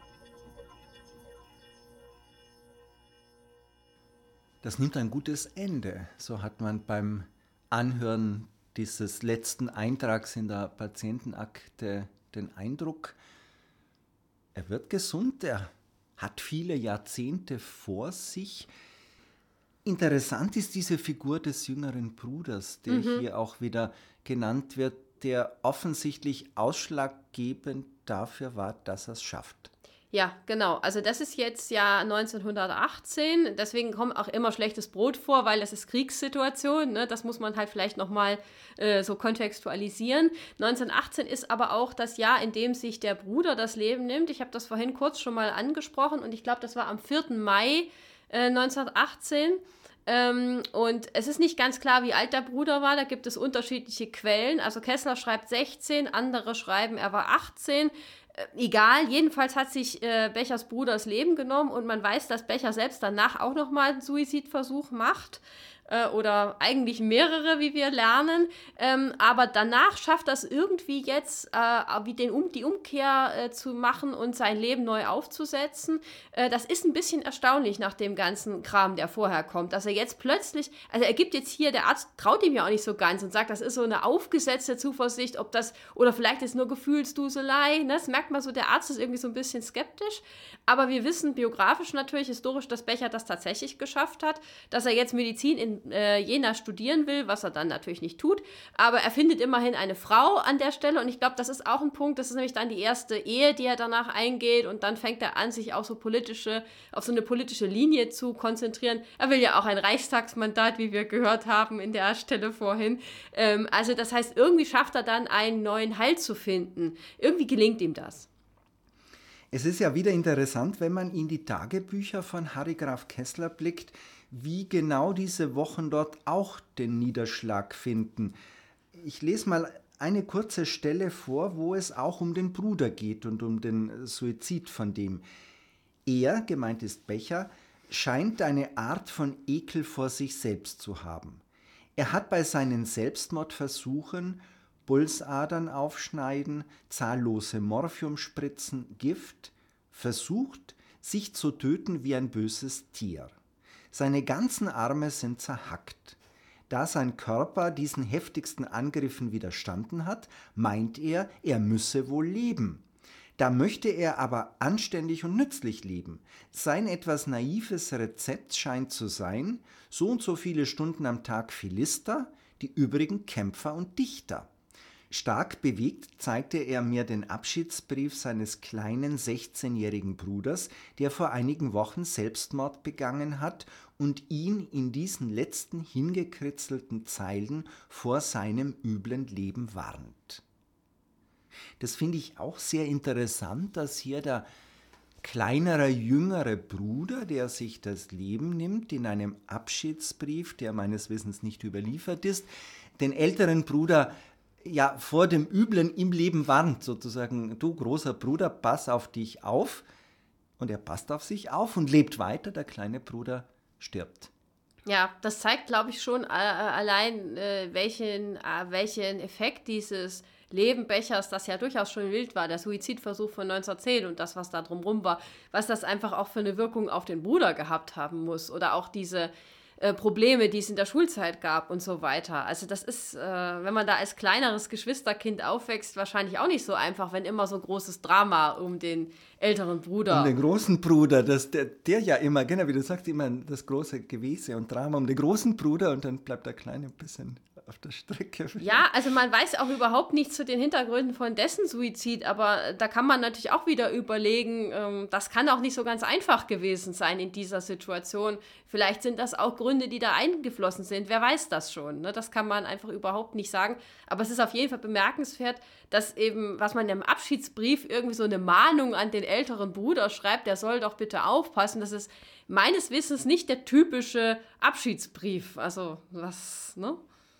Das nimmt ein gutes Ende. So hat man beim Anhören dieses letzten Eintrags in der Patientenakte den Eindruck, er wird gesund, er hat viele Jahrzehnte vor sich. Interessant ist diese Figur des jüngeren Bruders, der mhm. hier auch wieder genannt wird, der offensichtlich ausschlaggebend dafür war, dass er es schafft. Ja, genau. Also das ist jetzt ja neunzehnhundertachtzehn. Deswegen kommt auch immer schlechtes Brot vor, weil das ist Kriegssituation. Ne? Das muss man halt vielleicht nochmal äh, so kontextualisieren. neunzehnhundertachtzehn ist aber auch das Jahr, in dem sich der Bruder das Leben nimmt. Ich habe das vorhin kurz schon mal angesprochen und ich glaube, das war am vierten Mai äh, neunzehnhundertachtzehn. Ähm, und es ist nicht ganz klar, wie alt der Bruder war, da gibt es unterschiedliche Quellen, also Kessler schreibt sechzehn, andere schreiben, er war achtzehn, äh, egal, jedenfalls hat sich äh, Bechers Bruder das Leben genommen und man weiß, dass Becher selbst danach auch nochmal einen Suizidversuch macht, äh, oder eigentlich mehrere, wie wir lernen, ähm, aber danach schafft das irgendwie jetzt, äh, wie den um, die Umkehr äh, zu machen und sein Leben neu aufzusetzen. Äh, das ist ein bisschen erstaunlich nach dem ganzen Kram, der vorher kommt, dass er jetzt plötzlich, also er gibt jetzt hier, der Arzt traut ihm ja auch nicht so ganz und sagt, das ist so eine aufgesetzte Zuversicht, ob das, oder vielleicht ist nur Gefühlsduselei, ne? Das merkt man so, der Arzt ist irgendwie so ein bisschen skeptisch, aber wir wissen biografisch natürlich, historisch, dass Becher das tatsächlich geschafft hat, dass er jetzt Medizin in äh, Jena studieren will, was er dann natürlich nicht tut, aber er findet immerhin eine Frau an der Stelle und ich glaube, das ist auch ein Punkt, das ist nämlich dann die erste Ehe, die er danach eingeht und dann fängt er an, sich auf so politische, auf so eine politische Linie zu konzentrieren. Er will ja auch ein Reichstagsmandat, wie wir gehört haben in der Stelle vorhin. Ähm, also das heißt, irgendwie schafft er dann einen neuen Halt zu finden. Irgendwie gelingt ihm das. Es ist ja wieder interessant, wenn man in die Tagebücher von Harry Graf Kessler blickt, wie genau diese Wochen dort auch den Niederschlag finden. Ich lese mal eine kurze Stelle vor, wo es auch um den Bruder geht und um den Suizid von dem. Er, gemeint ist Becher, scheint eine Art von Ekel vor sich selbst zu haben. Er hat bei seinen Selbstmordversuchen Pulsadern aufschneiden, zahllose Morphiumspritzen, Gift, versucht, sich zu töten wie ein böses Tier. Seine ganzen Arme sind zerhackt. Da sein Körper diesen heftigsten Angriffen widerstanden hat, meint er, er müsse wohl leben. Da möchte er aber anständig und nützlich leben. Sein etwas naives Rezept scheint zu sein, so und so viele Stunden am Tag Philister, die übrigen Kämpfer und Dichter. Stark bewegt zeigte er mir den Abschiedsbrief seines kleinen sechzehnjährigen Bruders, der vor einigen Wochen Selbstmord begangen hat und ihn in diesen letzten hingekritzelten Zeilen vor seinem üblen Leben warnt. Das finde ich auch sehr interessant, dass hier der kleinere, jüngere Bruder, der sich das Leben nimmt, in einem Abschiedsbrief, der meines Wissens nicht überliefert ist, den älteren Bruder ja vor dem Üblen im Leben warnt, sozusagen, du großer Bruder, pass auf dich auf. Und er passt auf sich auf und lebt weiter, der kleine Bruder stirbt. Ja, das zeigt, glaube ich, schon äh, allein, äh, welchen, äh, welchen Effekt dieses Leben Bechers, das ja durchaus schon wild war, der Suizidversuch von neunzehnhundertzehn und das, was da drumherum war, was das einfach auch für eine Wirkung auf den Bruder gehabt haben muss oder auch diese äh, Probleme, die es in der Schulzeit gab und so weiter. Also das ist, äh, wenn man da als kleineres Geschwisterkind aufwächst, wahrscheinlich auch nicht so einfach, wenn immer so großes Drama um den älteren Bruder. Um den großen Bruder, das, der, der ja immer, genau wie du sagst, immer das große Gewese und Drama um den großen Bruder und dann bleibt der Kleine ein bisschen auf der Strecke. Ja, also man weiß auch überhaupt nichts zu den Hintergründen von dessen Suizid, aber da kann man natürlich auch wieder überlegen, ähm, das kann auch nicht so ganz einfach gewesen sein in dieser Situation. Vielleicht sind das auch Gründe, die da eingeflossen sind, wer weiß das schon, ne? Das kann man einfach überhaupt nicht sagen, aber es ist auf jeden Fall bemerkenswert, dass eben, was man im Abschiedsbrief irgendwie so eine Mahnung an den älteren Bruder schreibt, der soll doch bitte aufpassen, das ist meines Wissens nicht der typische Abschiedsbrief, also was, ne?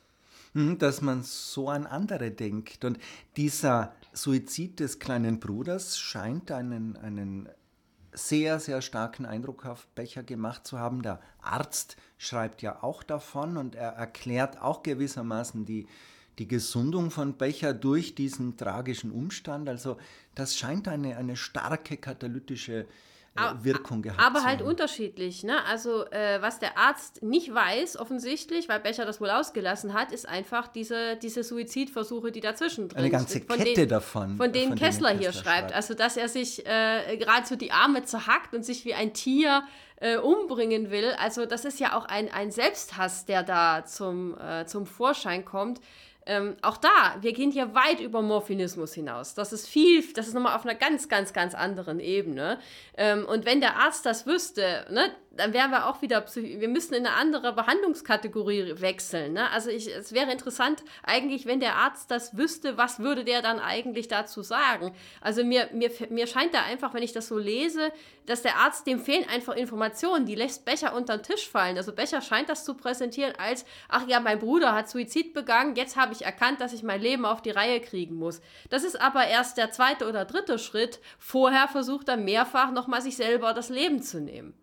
Dass man so an andere denkt. Und dieser Suizid des kleinen Bruders scheint einen, einen sehr, sehr starken Eindruck auf Becher gemacht zu haben. Der Arzt schreibt ja auch davon und er erklärt auch gewissermaßen die, die Gesundung von Becher durch diesen tragischen Umstand. Also das scheint eine, eine starke katalytische Wirkung gehabt aber zu halt haben. unterschiedlich, ne? Also äh, was der Arzt nicht weiß, offensichtlich, weil Becher das wohl ausgelassen hat, ist einfach diese, diese Suizidversuche, die dazwischen drin sind. Eine ganze von Kette den, davon. Von denen von Kessler denen hier Kessler schreibt. schreibt. Also dass er sich äh, geradezu die Arme zerhackt und sich wie ein Tier äh, umbringen will. Also das ist ja auch ein, ein Selbsthass, der da zum, äh, zum Vorschein kommt. Ähm, auch da, wir gehen hier weit über Morphinismus hinaus. Das ist viel, das ist nochmal auf einer ganz, ganz, ganz anderen Ebene. Ähm, und wenn der Arzt das wüsste, ne, dann wären wir auch wieder, wir müssen in eine andere Behandlungskategorie wechseln. Ne? Also ich, es wäre interessant eigentlich, wenn der Arzt das wüsste, was würde der dann eigentlich dazu sagen? Also mir, mir, mir scheint da einfach, wenn ich das so lese, dass der Arzt, dem fehlen einfach Informationen, die lässt Becher unter den Tisch fallen. Also Becher scheint das zu präsentieren als, ach ja, mein Bruder hat Suizid begangen, jetzt habe ich erkannt, dass ich mein Leben auf die Reihe kriegen muss. Das ist aber erst der zweite oder dritte Schritt. Vorher versucht er mehrfach nochmal sich selber das Leben zu nehmen.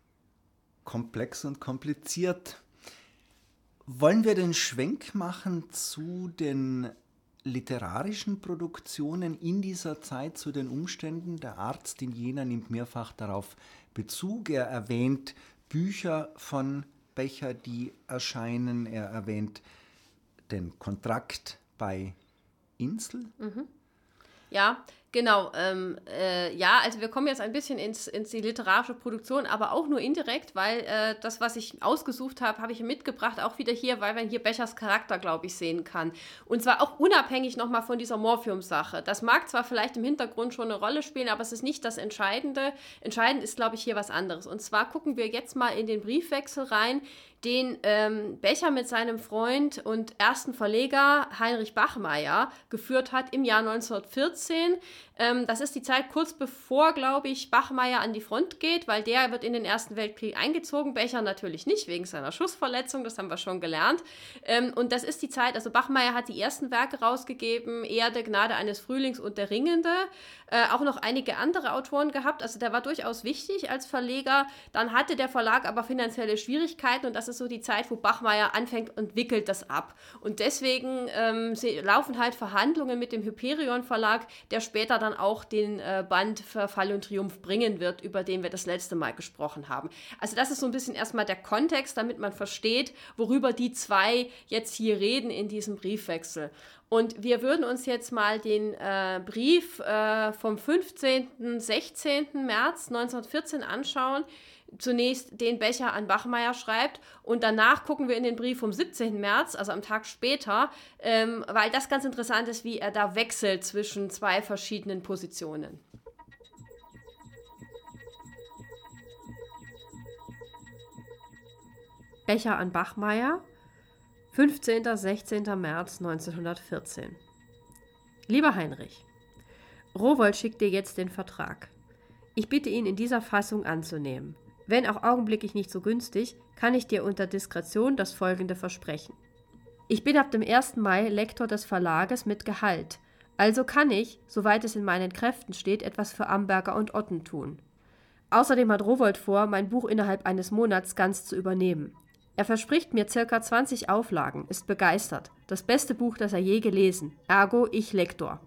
Komplex und kompliziert. Wollen wir den Schwenk machen zu den literarischen Produktionen in dieser Zeit, zu den Umständen? Der Arzt in Jena nimmt mehrfach darauf Bezug. Er erwähnt Bücher von Becher, die erscheinen. Er erwähnt den Kontrakt bei Insel. Mhm. Ja, genau. Ähm, äh, ja, also wir kommen jetzt ein bisschen ins, ins die literarische Produktion, aber auch nur indirekt, weil äh, das, was ich ausgesucht habe, habe ich mitgebracht, auch wieder hier, weil man hier Bechers Charakter, glaube ich, sehen kann. Und zwar auch unabhängig nochmal von dieser Morphium-Sache. Das mag zwar vielleicht im Hintergrund schon eine Rolle spielen, aber es ist nicht das Entscheidende. Entscheidend ist, glaube ich, hier was anderes. Und zwar gucken wir jetzt mal in den Briefwechsel rein, den ähm, Becher mit seinem Freund und ersten Verleger Heinrich Bachmeier geführt hat im Jahr neunzehnhundertvierzehn. Ähm, das ist die Zeit kurz bevor, glaube ich, Bachmeier an die Front geht, weil der wird in den Ersten Weltkrieg eingezogen, Becher natürlich nicht, wegen seiner Schussverletzung, das haben wir schon gelernt. Ähm, und das ist die Zeit, also Bachmeier hat die ersten Werke rausgegeben, Erde, Gnade eines Frühlings und der Ringende, äh, auch noch einige andere Autoren gehabt, also der war durchaus wichtig als Verleger. Dann hatte der Verlag aber finanzielle Schwierigkeiten und das ist so die Zeit, wo Bachmeier anfängt und wickelt das ab. Und deswegen ähm, sie, laufen halt Verhandlungen mit dem Hyperion Verlag, der später dann auch den äh, Band Verfall und Triumph bringen wird, über den wir das letzte Mal gesprochen haben. Also das ist so ein bisschen erstmal der Kontext, damit man versteht, worüber die zwei jetzt hier reden in diesem Briefwechsel. Und wir würden uns jetzt mal den äh, Brief äh, vom fünfzehnten, sechzehnten März neunzehnhundertvierzehn anschauen. Zunächst den Becher an Bachmeier schreibt und danach gucken wir in den Brief vom siebzehnten März, also am Tag später, ähm, weil das ganz interessant ist, wie er da wechselt zwischen zwei verschiedenen Positionen. Becher an Bachmeier, fünfzehnten, sechzehnten März neunzehnhundertvierzehn. Lieber Heinrich, Rowohlt schickt dir jetzt den Vertrag. Ich bitte ihn in dieser Fassung anzunehmen. Wenn auch augenblicklich nicht so günstig, kann ich dir unter Diskretion das Folgende versprechen. Ich bin ab dem ersten Mai Lektor des Verlages mit Gehalt, also kann ich, soweit es in meinen Kräften steht, etwas für Amberger und Otten tun. Außerdem hat Rowohlt vor, mein Buch innerhalb eines Monats ganz zu übernehmen. Er verspricht mir circa zwanzig Auflagen, ist begeistert, das beste Buch, das er je gelesen, ergo ich Lektor.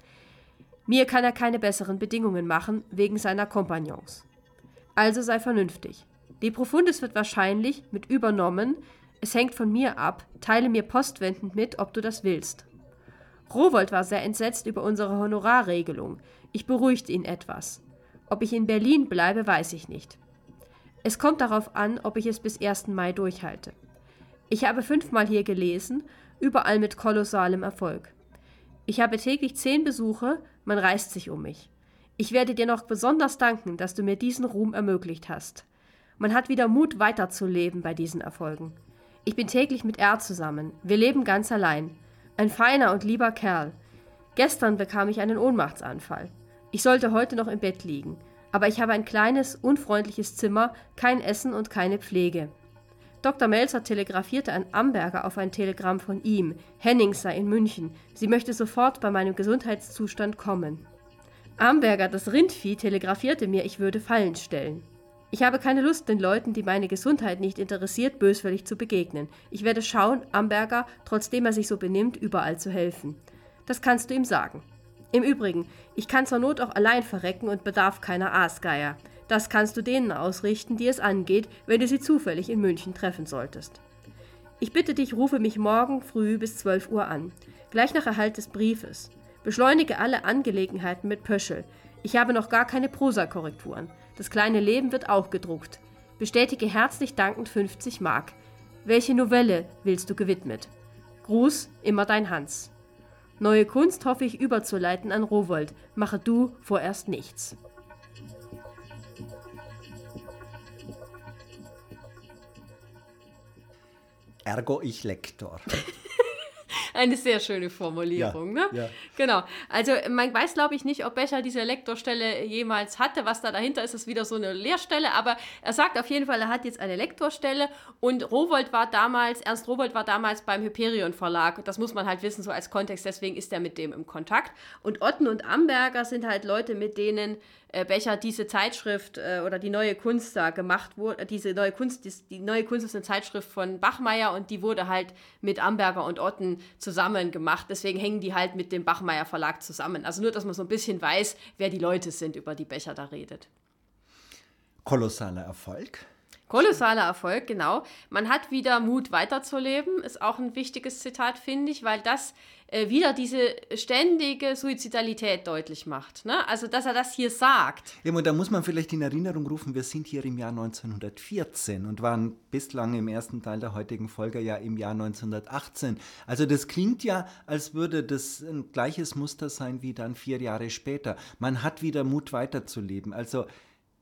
Mir kann er keine besseren Bedingungen machen, wegen seiner Kompagnons. Also sei vernünftig. Die Profundis wird wahrscheinlich mit übernommen, es hängt von mir ab, teile mir postwendend mit, ob du das willst. Rowohlt war sehr entsetzt über unsere Honorarregelung. Ich beruhigte ihn etwas. Ob ich in Berlin bleibe, weiß ich nicht. Es kommt darauf an, ob ich es bis ersten Mai durchhalte. Ich habe fünfmal hier gelesen, überall mit kolossalem Erfolg. Ich habe täglich zehn Besuche, man reißt sich um mich. Ich werde dir noch besonders danken, dass du mir diesen Ruhm ermöglicht hast. Man hat wieder Mut, weiterzuleben bei diesen Erfolgen. Ich bin täglich mit R zusammen. Wir leben ganz allein. Ein feiner und lieber Kerl. Gestern bekam ich einen Ohnmachtsanfall. Ich sollte heute noch im Bett liegen. Aber ich habe ein kleines, unfreundliches Zimmer, kein Essen und keine Pflege. Doktor Melzer telegrafierte an Amberger auf ein Telegramm von ihm. Hennings sei in München. Sie möchte sofort bei meinem Gesundheitszustand kommen. Amberger, das Rindvieh, telegrafierte mir, ich würde Fallen stellen. Ich habe keine Lust, den Leuten, die meine Gesundheit nicht interessiert, böswillig zu begegnen. Ich werde schauen, Amberger, trotzdem er sich so benimmt, überall zu helfen. Das kannst du ihm sagen. Im Übrigen, ich kann zur Not auch allein verrecken und bedarf keiner Aasgeier. Das kannst du denen ausrichten, die es angeht, wenn du sie zufällig in München treffen solltest. Ich bitte dich, rufe mich morgen früh bis zwölf Uhr an, gleich nach Erhalt des Briefes. Beschleunige alle Angelegenheiten mit Pöschel. Ich habe noch gar keine Prosakorrekturen. Das kleine Leben wird auch gedruckt. Bestätige herzlich dankend fünfzig Mark. Welche Novelle willst du gewidmet? Gruß, immer dein Hans. Neue Kunst hoffe ich überzuleiten an Rowohlt. Mache du vorerst nichts. Ergo ich Lektor. Eine sehr schöne Formulierung, ja, ne? Ja. Genau. Also man weiß, glaube ich, nicht, ob Becher diese Lektorstelle jemals hatte. Was da dahinter ist, ist wieder so eine Lehrstelle. Aber er sagt auf jeden Fall, er hat jetzt eine Lektorstelle. Und Rowohlt war damals, Ernst Rowohlt war damals beim Hyperion Verlag. Das muss man halt wissen, so als Kontext. Deswegen ist er mit dem im Kontakt. Und Otten und Amberger sind halt Leute, mit denen äh, Becher diese Zeitschrift äh, oder die neue Kunst da gemacht wurde. Diese neue Kunst, die, die neue Kunst ist eine Zeitschrift von Bachmeier und die wurde halt mit Amberger und Otten zusammen gemacht. Deswegen hängen die halt mit dem Bachmeier Verlag zusammen. Also nur, dass man so ein bisschen weiß, wer die Leute sind, über die Becher da redet. Kolossaler Erfolg. Kolossaler Erfolg, genau. Man hat wieder Mut, weiterzuleben, ist auch ein wichtiges Zitat, finde ich, weil das äh, wieder diese ständige Suizidalität deutlich macht. Ne? Also, dass er das hier sagt. Ja, und da muss man vielleicht in Erinnerung rufen, wir sind hier im Jahr neunzehnhundertvierzehn und waren bislang im ersten Teil der heutigen Folge ja im Jahr neunzehnhundertachtzehn. Also das klingt ja, als würde das ein gleiches Muster sein wie dann vier Jahre später. Man hat wieder Mut, weiterzuleben. Also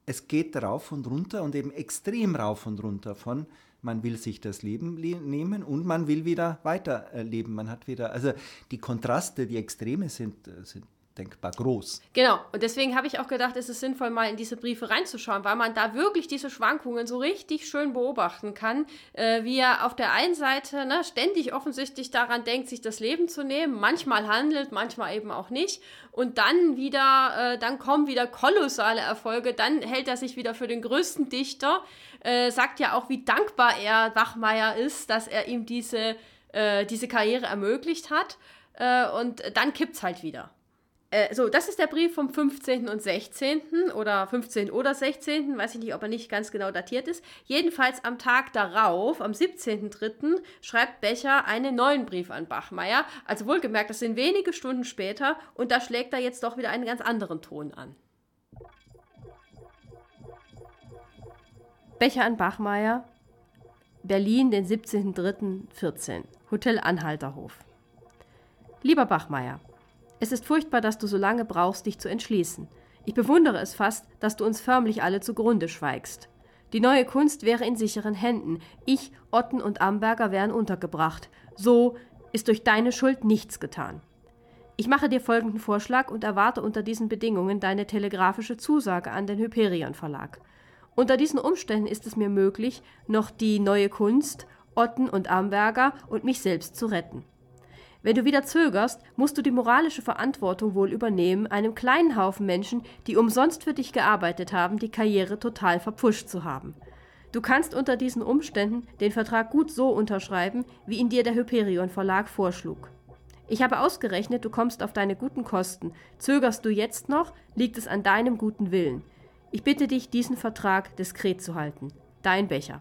es geht rauf und runter und eben extrem rauf und runter von, man will sich das Leben le- nehmen und man will wieder weiterleben. Man hat wieder, also die Kontraste, die Extreme sind, sind denkbar groß. Genau, und deswegen habe ich auch gedacht, es ist sinnvoll, mal in diese Briefe reinzuschauen, weil man da wirklich diese Schwankungen so richtig schön beobachten kann, äh, wie er auf der einen Seite ne, ständig offensichtlich daran denkt, sich das Leben zu nehmen, manchmal handelt, manchmal eben auch nicht, und dann wieder, äh, dann kommen wieder kolossale Erfolge, dann hält er sich wieder für den größten Dichter, äh, sagt ja auch, wie dankbar er Bachmeier ist, dass er ihm diese, äh, diese Karriere ermöglicht hat, äh, und dann kippt's halt wieder. Äh, so, das ist der Brief vom fünfzehnten und sechzehnten oder fünfzehnten oder sechzehnten, weiß ich nicht, ob er nicht ganz genau datiert ist. Jedenfalls am Tag darauf, am siebzehnten dritten schreibt Becher einen neuen Brief an Bachmeier. Also wohlgemerkt, das sind wenige Stunden später und da schlägt er jetzt doch wieder einen ganz anderen Ton an. Becher an Bachmeier, Berlin, den siebzehnten dritten vierzehn, Hotel Anhalterhof. Lieber Bachmeier, es ist furchtbar, dass du so lange brauchst, dich zu entschließen. Ich bewundere es fast, dass du uns förmlich alle zugrunde schweigst. Die neue Kunst wäre in sicheren Händen. Ich, Otten und Amberger wären untergebracht. So ist durch deine Schuld nichts getan. Ich mache dir folgenden Vorschlag und erwarte unter diesen Bedingungen deine telegrafische Zusage an den Hyperion Verlag. Unter diesen Umständen ist es mir möglich, noch die neue Kunst, Otten und Amberger und mich selbst zu retten. Wenn du wieder zögerst, musst du die moralische Verantwortung wohl übernehmen, einem kleinen Haufen Menschen, die umsonst für dich gearbeitet haben, die Karriere total verpfuscht zu haben. Du kannst unter diesen Umständen den Vertrag gut so unterschreiben, wie ihn dir der Hyperion Verlag vorschlug. Ich habe ausgerechnet, du kommst auf deine guten Kosten. Zögerst du jetzt noch, liegt es an deinem guten Willen. Ich bitte dich, diesen Vertrag diskret zu halten. Dein Becher.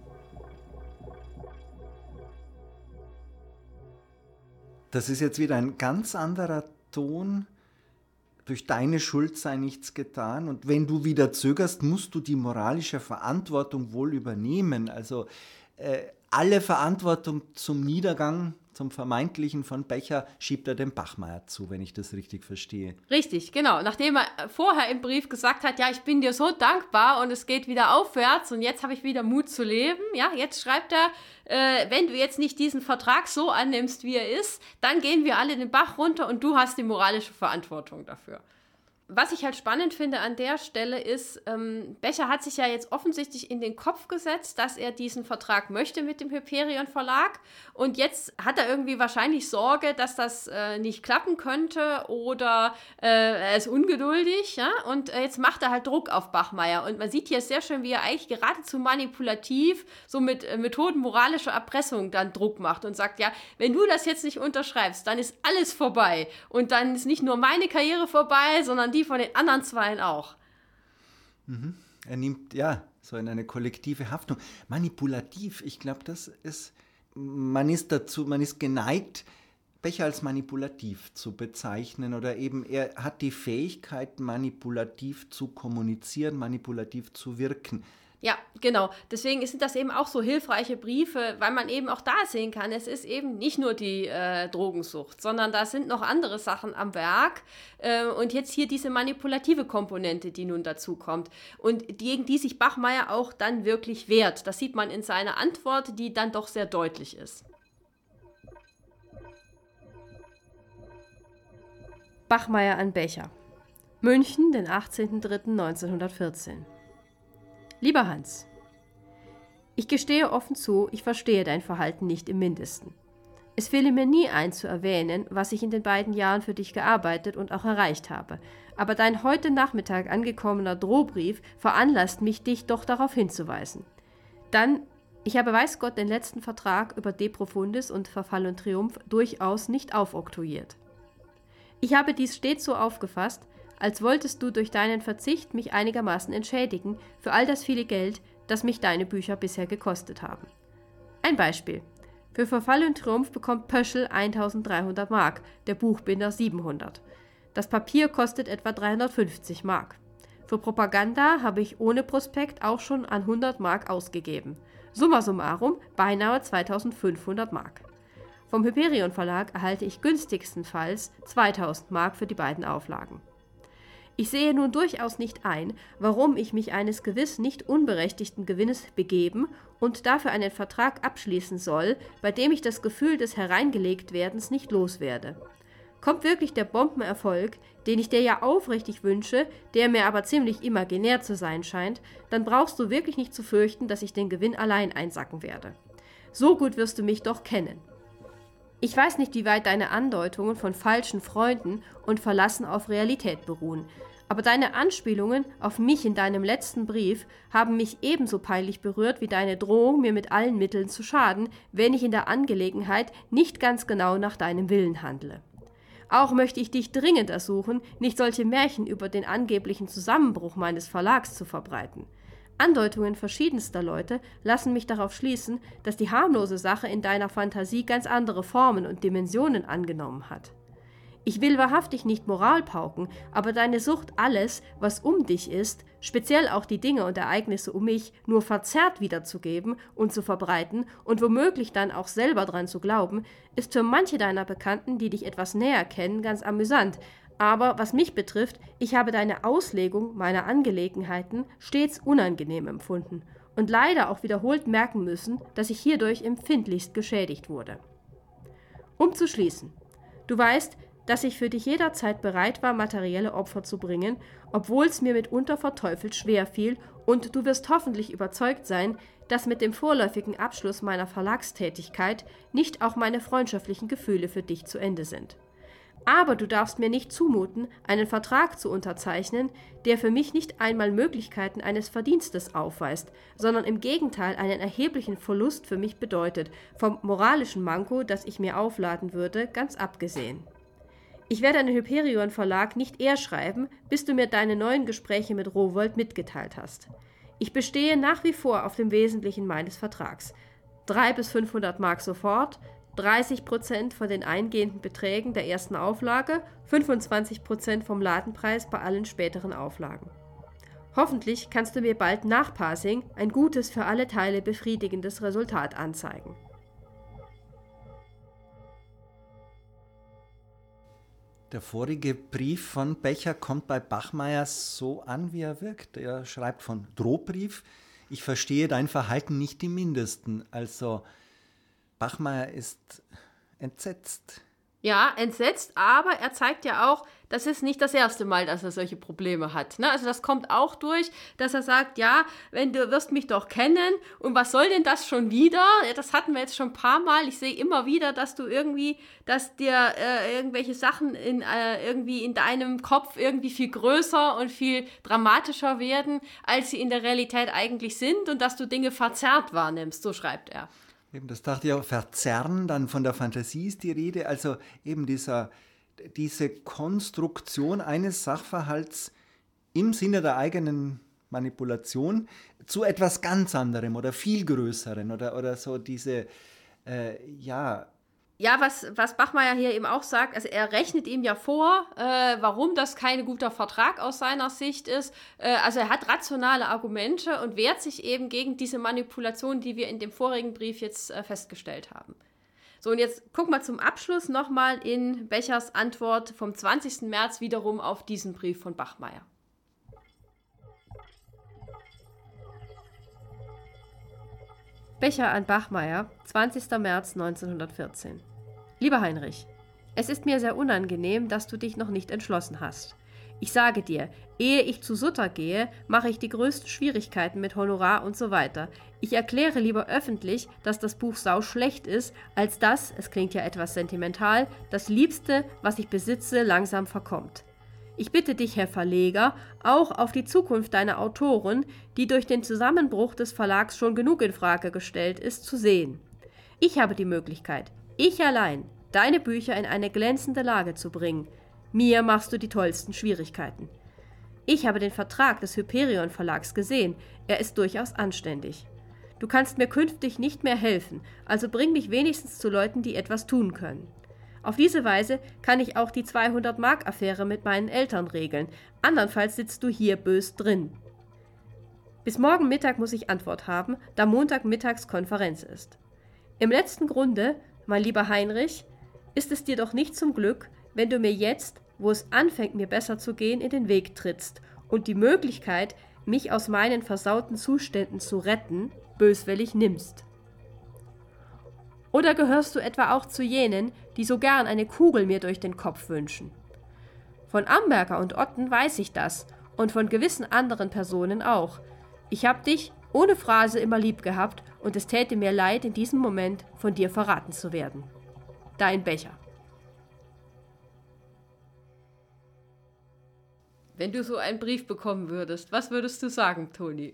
Das ist jetzt wieder ein ganz anderer Ton. Durch deine Schuld sei nichts getan. Und wenn du wieder zögerst, musst du die moralische Verantwortung wohl übernehmen. Also äh, alle Verantwortung zum Niedergang, zum Vermeintlichen von Becher, schiebt er dem Bachmeier zu, wenn ich das richtig verstehe. Richtig, genau. Nachdem er vorher im Brief gesagt hat, ja, ich bin dir so dankbar und es geht wieder aufwärts und jetzt habe ich wieder Mut zu leben. Ja, jetzt schreibt er, äh, wenn du jetzt nicht diesen Vertrag so annimmst, wie er ist, dann gehen wir alle den Bach runter und du hast die moralische Verantwortung dafür. Was ich halt spannend finde an der Stelle ist, ähm, Becher hat sich ja jetzt offensichtlich in den Kopf gesetzt, dass er diesen Vertrag möchte mit dem Hyperion Verlag und jetzt hat er irgendwie wahrscheinlich Sorge, dass das äh, nicht klappen könnte oder äh, er ist ungeduldig, ja, und äh, jetzt macht er halt Druck auf Bachmeier und man sieht hier sehr schön, wie er eigentlich geradezu manipulativ so mit äh, Methoden moralischer Erpressung dann Druck macht und sagt, ja, wenn du das jetzt nicht unterschreibst, dann ist alles vorbei und dann ist nicht nur meine Karriere vorbei, sondern die von den anderen Zweien auch. Mhm. Er nimmt, ja, so in eine kollektive Haftung. Manipulativ, ich glaube, das ist, man ist dazu, man ist geneigt, Becher als manipulativ zu bezeichnen oder eben, er hat die Fähigkeit, manipulativ zu kommunizieren, manipulativ zu wirken. Ja, genau. Deswegen sind das eben auch so hilfreiche Briefe, weil man eben auch da sehen kann, es ist eben nicht nur die äh, Drogensucht, sondern da sind noch andere Sachen am Werk äh, und jetzt hier diese manipulative Komponente, die nun dazu kommt und gegen die sich Bachmeier auch dann wirklich wehrt. Das sieht man in seiner Antwort, die dann doch sehr deutlich ist. Bachmeier an Becher. München, den achtzehnten dritten neunzehnhundertvierzehn. Lieber Hans, ich gestehe offen zu, ich verstehe dein Verhalten nicht im Mindesten. Es fehle mir nie ein zu erwähnen, was ich in den beiden Jahren für dich gearbeitet und auch erreicht habe, aber dein heute Nachmittag angekommener Drohbrief veranlasst mich, dich doch darauf hinzuweisen. Dann, ich habe weiß Gott den letzten Vertrag über De Profundis und Verfall und Triumph durchaus nicht aufoktroyiert. Ich habe dies stets so aufgefasst, als wolltest du durch deinen Verzicht mich einigermaßen entschädigen für all das viele Geld, das mich deine Bücher bisher gekostet haben. Ein Beispiel. Für Verfall und Triumph bekommt Pöschl eintausenddreihundert Mark, der Buchbinder siebenhundert. Das Papier kostet etwa dreihundertfünfzig Mark. Für Propaganda habe ich ohne Prospekt auch schon an hundert Mark ausgegeben. Summa summarum beinahe zweitausendfünfhundert Mark. Vom Hyperion Verlag erhalte ich günstigstenfalls zweitausend Mark für die beiden Auflagen. Ich sehe nun durchaus nicht ein, warum ich mich eines gewiss nicht unberechtigten Gewinnes begeben und dafür einen Vertrag abschließen soll, bei dem ich das Gefühl des Hereingelegtwerdens nicht loswerde. Kommt wirklich der Bombenerfolg, den ich dir ja aufrichtig wünsche, der mir aber ziemlich imaginär zu sein scheint, dann brauchst du wirklich nicht zu fürchten, dass ich den Gewinn allein einsacken werde. So gut wirst du mich doch kennen. Ich weiß nicht, wie weit deine Andeutungen von falschen Freunden und Verlassen auf Realität beruhen, aber deine Anspielungen auf mich in deinem letzten Brief haben mich ebenso peinlich berührt wie deine Drohung, mir mit allen Mitteln zu schaden, wenn ich in der Angelegenheit nicht ganz genau nach deinem Willen handle. Auch möchte ich dich dringend ersuchen, nicht solche Märchen über den angeblichen Zusammenbruch meines Verlags zu verbreiten. Andeutungen verschiedenster Leute lassen mich darauf schließen, dass die harmlose Sache in deiner Fantasie ganz andere Formen und Dimensionen angenommen hat. Ich will wahrhaftig nicht Moral pauken, aber deine Sucht, alles, was um dich ist, speziell auch die Dinge und Ereignisse um mich, nur verzerrt wiederzugeben und zu verbreiten und womöglich dann auch selber dran zu glauben, ist für manche deiner Bekannten, die dich etwas näher kennen, ganz amüsant. Aber was mich betrifft, ich habe deine Auslegung meiner Angelegenheiten stets unangenehm empfunden und leider auch wiederholt merken müssen, dass ich hierdurch empfindlichst geschädigt wurde. Um zu schließen. Du weißt, dass ich für dich jederzeit bereit war, materielle Opfer zu bringen, obwohl es mir mitunter verteufelt schwer fiel, und du wirst hoffentlich überzeugt sein, dass mit dem vorläufigen Abschluss meiner Verlagstätigkeit nicht auch meine freundschaftlichen Gefühle für dich zu Ende sind. Aber du darfst mir nicht zumuten, einen Vertrag zu unterzeichnen, der für mich nicht einmal Möglichkeiten eines Verdienstes aufweist, sondern im Gegenteil einen erheblichen Verlust für mich bedeutet, vom moralischen Manko, das ich mir aufladen würde, ganz abgesehen. Ich werde an den Hyperion Verlag nicht eher schreiben, bis du mir deine neuen Gespräche mit Rowohlt mitgeteilt hast. Ich bestehe nach wie vor auf dem Wesentlichen meines Vertrags. Drei bis fünfhundert Mark sofort, dreißig Prozent von den eingehenden Beträgen der ersten Auflage, fünfundzwanzig Prozent vom Ladenpreis bei allen späteren Auflagen. Hoffentlich kannst du mir bald nach Passing ein gutes, für alle Teile befriedigendes Resultat anzeigen. Der vorige Brief von Becher kommt bei Bachmeier so an, wie er wirkt. Er schreibt von Drohbrief. Ich verstehe dein Verhalten nicht im Mindesten. Also Bachmeier ist entsetzt. Ja, entsetzt, aber er zeigt ja auch, das ist nicht das erste Mal, dass er solche Probleme hat. Ne? Also das kommt auch durch, dass er sagt, ja, wenn du wirst mich doch kennen und was soll denn das schon wieder? Ja, das hatten wir jetzt schon ein paar Mal. Ich sehe immer wieder, dass du irgendwie, dass dir äh, irgendwelche Sachen in, äh, irgendwie in deinem Kopf irgendwie viel größer und viel dramatischer werden, als sie in der Realität eigentlich sind und dass du Dinge verzerrt wahrnimmst, so schreibt er. Eben, das dachte ich auch, verzerren, dann von der Fantasie ist die Rede, also eben dieser, diese Konstruktion eines Sachverhalts im Sinne der eigenen Manipulation zu etwas ganz anderem oder viel Größeren oder, oder so diese, äh, ja... Ja, was, was Bachmeier hier eben auch sagt, also er rechnet ihm ja vor, äh, warum das kein guter Vertrag aus seiner Sicht ist. Äh, also er hat rationale Argumente und wehrt sich eben gegen diese Manipulation, die wir in dem vorigen Brief jetzt äh, festgestellt haben. So, und jetzt guck mal zum Abschluss nochmal in Bechers Antwort vom zwanzigsten März wiederum auf diesen Brief von Bachmeier. Becher an Bachmeier, zwanzigster März neunzehnhundertvierzehn. Lieber Heinrich, es ist mir sehr unangenehm, dass du dich noch nicht entschlossen hast. Ich sage dir, ehe ich zu Sutter gehe, mache ich die größten Schwierigkeiten mit Honorar und so weiter. Ich erkläre lieber öffentlich, dass das Buch sau schlecht ist, als dass, es klingt ja etwas sentimental, das Liebste, was ich besitze, langsam verkommt. Ich bitte dich, Herr Verleger, auch auf die Zukunft deiner Autoren, die durch den Zusammenbruch des Verlags schon genug in Frage gestellt ist, zu sehen. Ich habe die Möglichkeit, ich allein, deine Bücher in eine glänzende Lage zu bringen. Mir machst du die tollsten Schwierigkeiten. Ich habe den Vertrag des Hyperion Verlags gesehen, er ist durchaus anständig. Du kannst mir künftig nicht mehr helfen, also bring mich wenigstens zu Leuten, die etwas tun können. Auf diese Weise kann ich auch die zweihundert Mark Affäre mit meinen Eltern regeln. Andernfalls sitzt du hier bös drin. Bis morgen Mittag muss ich Antwort haben, da Montagmittags Konferenz ist. Im letzten Grunde, mein lieber Heinrich, ist es dir doch nicht zum Glück, wenn du mir jetzt, wo es anfängt, mir besser zu gehen, in den Weg trittst und die Möglichkeit, mich aus meinen versauten Zuständen zu retten, böswillig nimmst. Oder gehörst du etwa auch zu jenen, die so gern eine Kugel mir durch den Kopf wünschen? Von Amberger und Otten weiß ich das und von gewissen anderen Personen auch. Ich hab dich ohne Phrase immer lieb gehabt und es täte mir leid, in diesem Moment von dir verraten zu werden. Dein Becher. Wenn du so einen Brief bekommen würdest, was würdest du sagen, Toni?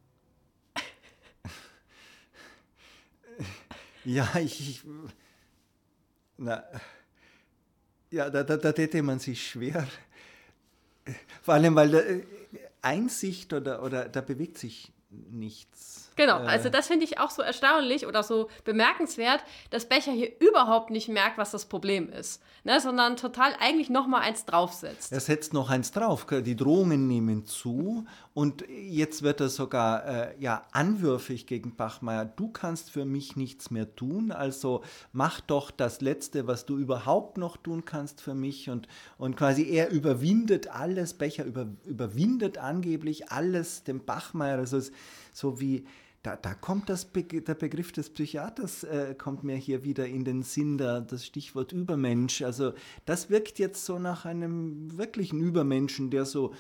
Ja, ich, ich na, ja, da, da, da täte man sich schwer. Vor allem, weil da Einsicht oder, oder da bewegt sich nichts. Genau, also das finde ich auch so erstaunlich oder so bemerkenswert, dass Becher hier überhaupt nicht merkt, was das Problem ist, ne, sondern total eigentlich nochmal eins draufsetzt. Er setzt noch eins drauf, die Drohungen nehmen zu und jetzt wird er sogar äh, ja, anwürfig gegen Bachmeier. Du kannst für mich nichts mehr tun, also mach doch das Letzte, was du überhaupt noch tun kannst für mich und, und quasi er überwindet alles, Becher über, überwindet angeblich alles dem Bachmeier, also so wie Da, da kommt das Be- der Begriff des Psychiaters, äh, kommt mir hier wieder in den Sinn, da, das Stichwort Übermensch. Also das wirkt jetzt so nach einem wirklichen Übermenschen, der so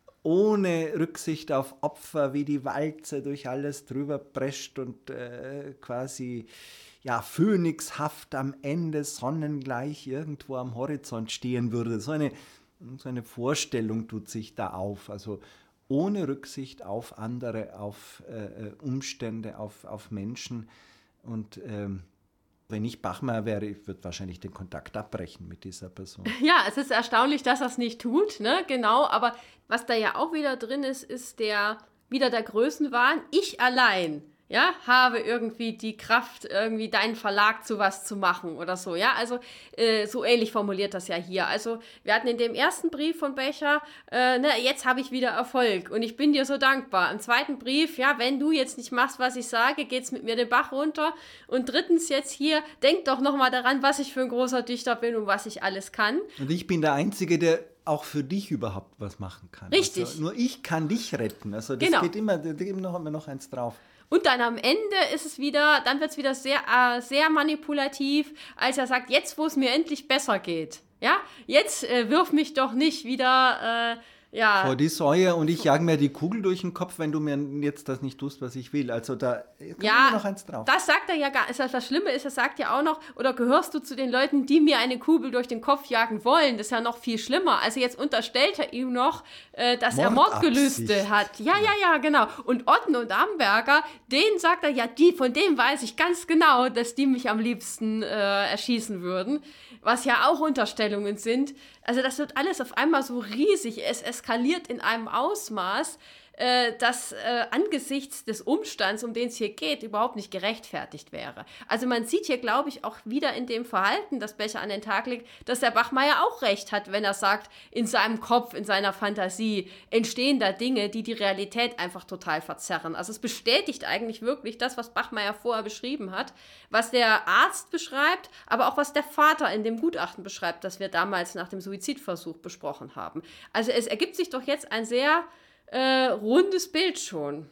ohne Rücksicht auf Opfer wie die Walze durch alles drüber prescht und äh, quasi ja, phönixhaft am Ende sonnengleich irgendwo am Horizont stehen würde. So eine, so eine Vorstellung tut sich da auf. Also ohne Rücksicht auf andere, auf äh, Umstände, auf, auf Menschen. Und ähm, wenn ich Bachmeier wäre, ich würde wahrscheinlich den Kontakt abbrechen mit dieser Person. Ja, es ist erstaunlich, dass er es nicht tut, ne? Genau, aber was da ja auch wieder drin ist, ist der wieder der Größenwahn. Ich allein, ja, habe irgendwie die Kraft, irgendwie deinen Verlag zu was zu machen oder so, ja, also äh, so ähnlich formuliert das ja hier. Also wir hatten in dem ersten Brief von Becher, äh, ne, jetzt habe ich wieder Erfolg und ich bin dir so dankbar. Im zweiten Brief, ja, wenn du jetzt nicht machst, was ich sage, geht's mit mir den Bach runter. Und drittens jetzt hier, denk doch nochmal daran, was ich für ein großer Dichter bin und was ich alles kann. Und ich bin der Einzige, der auch für dich überhaupt was machen kann. Richtig. Also, nur ich kann dich retten. Also das genau. geht immer, da gibt noch, noch eins drauf. Und dann am Ende ist es wieder, dann wird es wieder sehr, äh, sehr manipulativ, als er sagt, jetzt, wo es mir endlich besser geht, ja, jetzt äh, wirf mich doch nicht wieder, äh, ja. Vor die Säue und ich jage mir die Kugel durch den Kopf, wenn du mir jetzt das nicht tust, was ich will. Also da kommt ja, noch eins drauf. Das sagt er ja gar nicht. Das Schlimme ist, er sagt ja auch noch, oder gehörst du zu den Leuten, die mir eine Kugel durch den Kopf jagen wollen? Das ist ja noch viel schlimmer. Also jetzt unterstellt er ihm noch, äh, dass er Mordgelüste hat. Ja, ja, ja, genau. Und Otten und Amberger, denen sagt er, ja, die, von dem weiß ich ganz genau, dass die mich am liebsten äh, erschießen würden. Was ja auch Unterstellungen sind. Also das wird alles auf einmal so riesig. Es eskaliert in einem Ausmaß, äh, das äh, angesichts des Umstands, um den es hier geht, überhaupt nicht gerechtfertigt wäre. Also man sieht hier, glaube ich, auch wieder in dem Verhalten, das Becher an den Tag legt, dass der Bachmeier auch recht hat, wenn er sagt, in seinem Kopf, in seiner Fantasie entstehen da Dinge, die die Realität einfach total verzerren. Also es bestätigt eigentlich wirklich das, was Bachmeier vorher beschrieben hat, was der Arzt beschreibt, aber auch was der Vater in dem Gutachten beschreibt, das wir damals nach dem Suizidversuch besprochen haben. Also es ergibt sich doch jetzt ein sehr Äh, rundes Bild schon.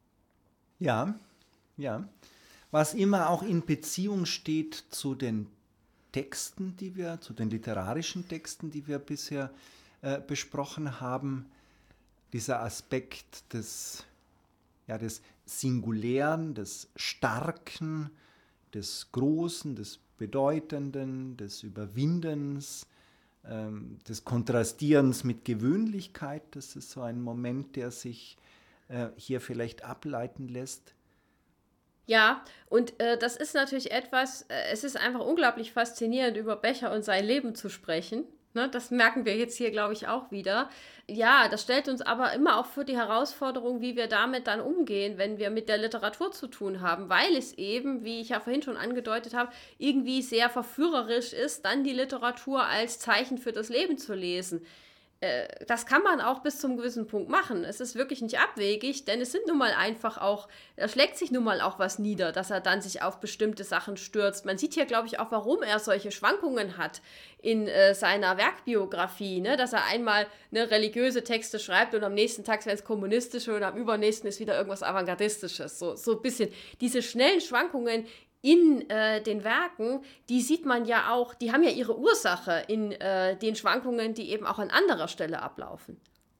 Ja, ja. Was immer auch in Beziehung steht zu den Texten, die wir, zu den literarischen Texten, die wir bisher äh, besprochen haben, dieser Aspekt des, ja, des Singulären, des Starken, des Großen, des Bedeutenden, des Überwindens, des Kontrastierens mit Gewöhnlichkeit, das ist so ein Moment, der sich äh, hier vielleicht ableiten lässt. Ja, und äh, das ist natürlich etwas, äh, es ist einfach unglaublich faszinierend, über Becher und sein Leben zu sprechen. Ne, das merken wir jetzt hier, glaube ich, auch wieder. Ja, das stellt uns aber immer auch für die Herausforderung, wie wir damit dann umgehen, wenn wir mit der Literatur zu tun haben, weil es eben, wie ich ja vorhin schon angedeutet habe, irgendwie sehr verführerisch ist, dann die Literatur als Zeichen für das Leben zu lesen. äh, das kann man auch bis zum gewissen Punkt machen. Es ist wirklich nicht abwegig, denn es sind nun mal einfach auch, da schlägt sich nun mal auch was nieder, dass er dann sich auf bestimmte Sachen stürzt. Man sieht hier, glaube ich, auch, warum er solche Schwankungen hat in äh, seiner Werkbiografie, ne? Dass er einmal ne, religiöse Texte schreibt und am nächsten Tag wäre es kommunistische und am übernächsten ist wieder irgendwas Avantgardistisches. So, so ein bisschen diese schnellen Schwankungen in äh, den Werken, die sieht man ja auch, die haben ja ihre Ursache in äh, den Schwankungen, die eben auch an anderer Stelle ablaufen.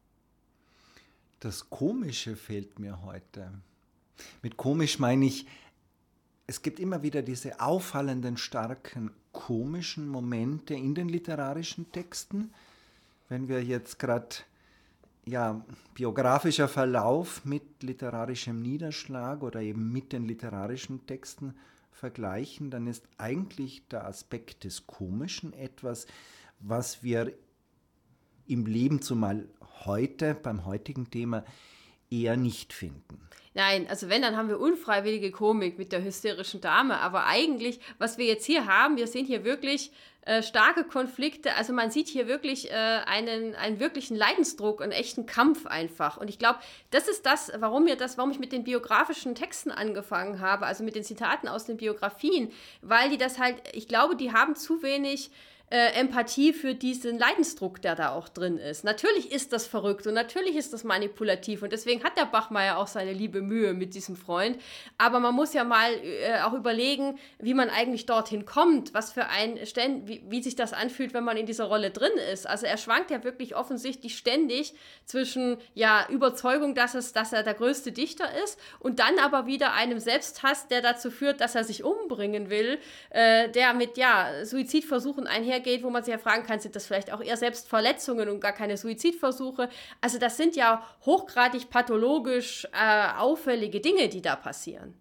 Das Komische fehlt mir heute. Mit komisch meine ich, es gibt immer wieder diese auffallenden, starken, komischen Momente in den literarischen Texten. Wenn wir jetzt gerade, ja, biografischer Verlauf mit literarischem Niederschlag oder eben mit den literarischen Texten vergleichen, dann ist eigentlich der Aspekt des Komischen etwas, was wir im Leben, zumal heute, beim heutigen Thema, eher nicht finden. Nein, also wenn, dann haben wir unfreiwillige Komik mit der hysterischen Dame, aber eigentlich, was wir jetzt hier haben, wir sehen hier wirklich äh, starke Konflikte, also man sieht hier wirklich äh, einen, einen wirklichen Leidensdruck, einen echten Kampf einfach und ich glaube, das ist das, warum mir das, warum ich mit den biografischen Texten angefangen habe, also mit den Zitaten aus den Biografien, weil die das halt, ich glaube, die haben zu wenig Äh, Empathie für diesen Leidensdruck, der da auch drin ist. Natürlich ist das verrückt und natürlich ist das manipulativ und deswegen hat der Bachmeier auch seine liebe Mühe mit diesem Freund, aber man muss ja mal äh, auch überlegen, wie man eigentlich dorthin kommt, was für ein Ständ, wie, wie sich das anfühlt, wenn man in dieser Rolle drin ist. Also er schwankt ja wirklich offensichtlich ständig zwischen ja, Überzeugung, dass, es, dass er der größte Dichter ist und dann aber wieder einem Selbsthass, der dazu führt, dass er sich umbringen will, äh, der mit ja, Suizidversuchen einhergeht, geht, wo man sich ja fragen kann, sind das vielleicht auch eher Selbstverletzungen und gar keine Suizidversuche? Also das sind ja hochgradig pathologisch äh, auffällige Dinge, die da passieren.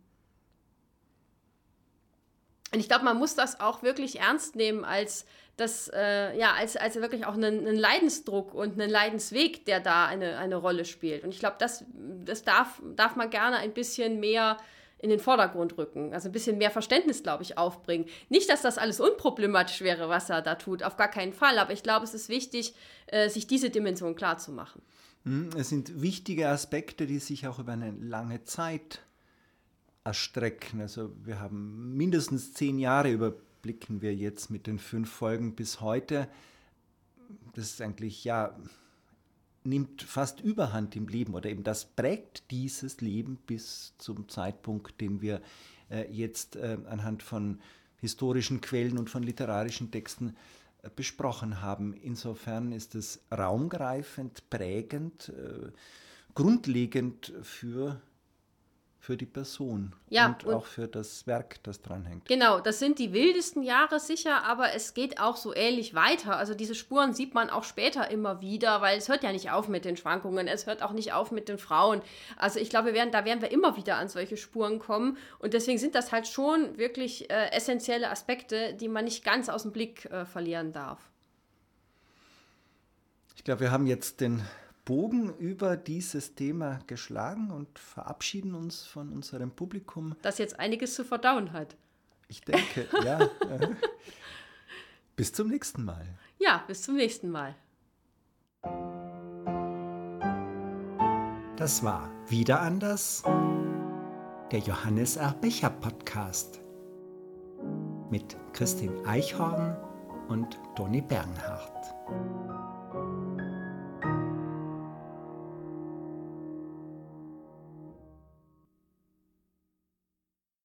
Und ich glaube, man muss das auch wirklich ernst nehmen als das, äh, ja, als, als wirklich auch einen, einen Leidensdruck und einen Leidensweg, der da eine, eine Rolle spielt. Und ich glaube, das, das darf, darf man gerne ein bisschen mehr in den Vordergrund rücken, also ein bisschen mehr Verständnis, glaube ich, aufbringen. Nicht, dass das alles unproblematisch wäre, was er da tut, auf gar keinen Fall, aber ich glaube, es ist wichtig, äh, sich diese Dimension klarzumachen. Es sind wichtige Aspekte, die sich auch über eine lange Zeit erstrecken. Also wir haben mindestens zehn Jahre, überblicken wir jetzt mit den fünf Folgen bis heute. Das ist eigentlich, ja, nimmt fast Überhand im Leben oder eben das prägt dieses Leben bis zum Zeitpunkt, den wir äh, jetzt äh, anhand von historischen Quellen und von literarischen Texten äh, besprochen haben. Insofern ist es raumgreifend, prägend, äh, grundlegend für für die Person ja, und, und auch für das Werk, das dranhängt. Genau, das sind die wildesten Jahre sicher, aber es geht auch so ähnlich weiter. Also diese Spuren sieht man auch später immer wieder, weil es hört ja nicht auf mit den Schwankungen, es hört auch nicht auf mit den Frauen. Also ich glaube, wir werden, da werden wir immer wieder an solche Spuren kommen und deswegen sind das halt schon wirklich äh, essentielle Aspekte, die man nicht ganz aus dem Blick äh, verlieren darf. Ich glaube, wir haben jetzt den Bogen über dieses Thema geschlagen und verabschieden uns von unserem Publikum. Das jetzt einiges zu verdauen hat. Ich denke, ja. Bis zum nächsten Mal. Ja, bis zum nächsten Mal. Das war Wieder anders, der Johannes R. Becher Podcast mit Christine Eichhorn und Toni Bernhardt.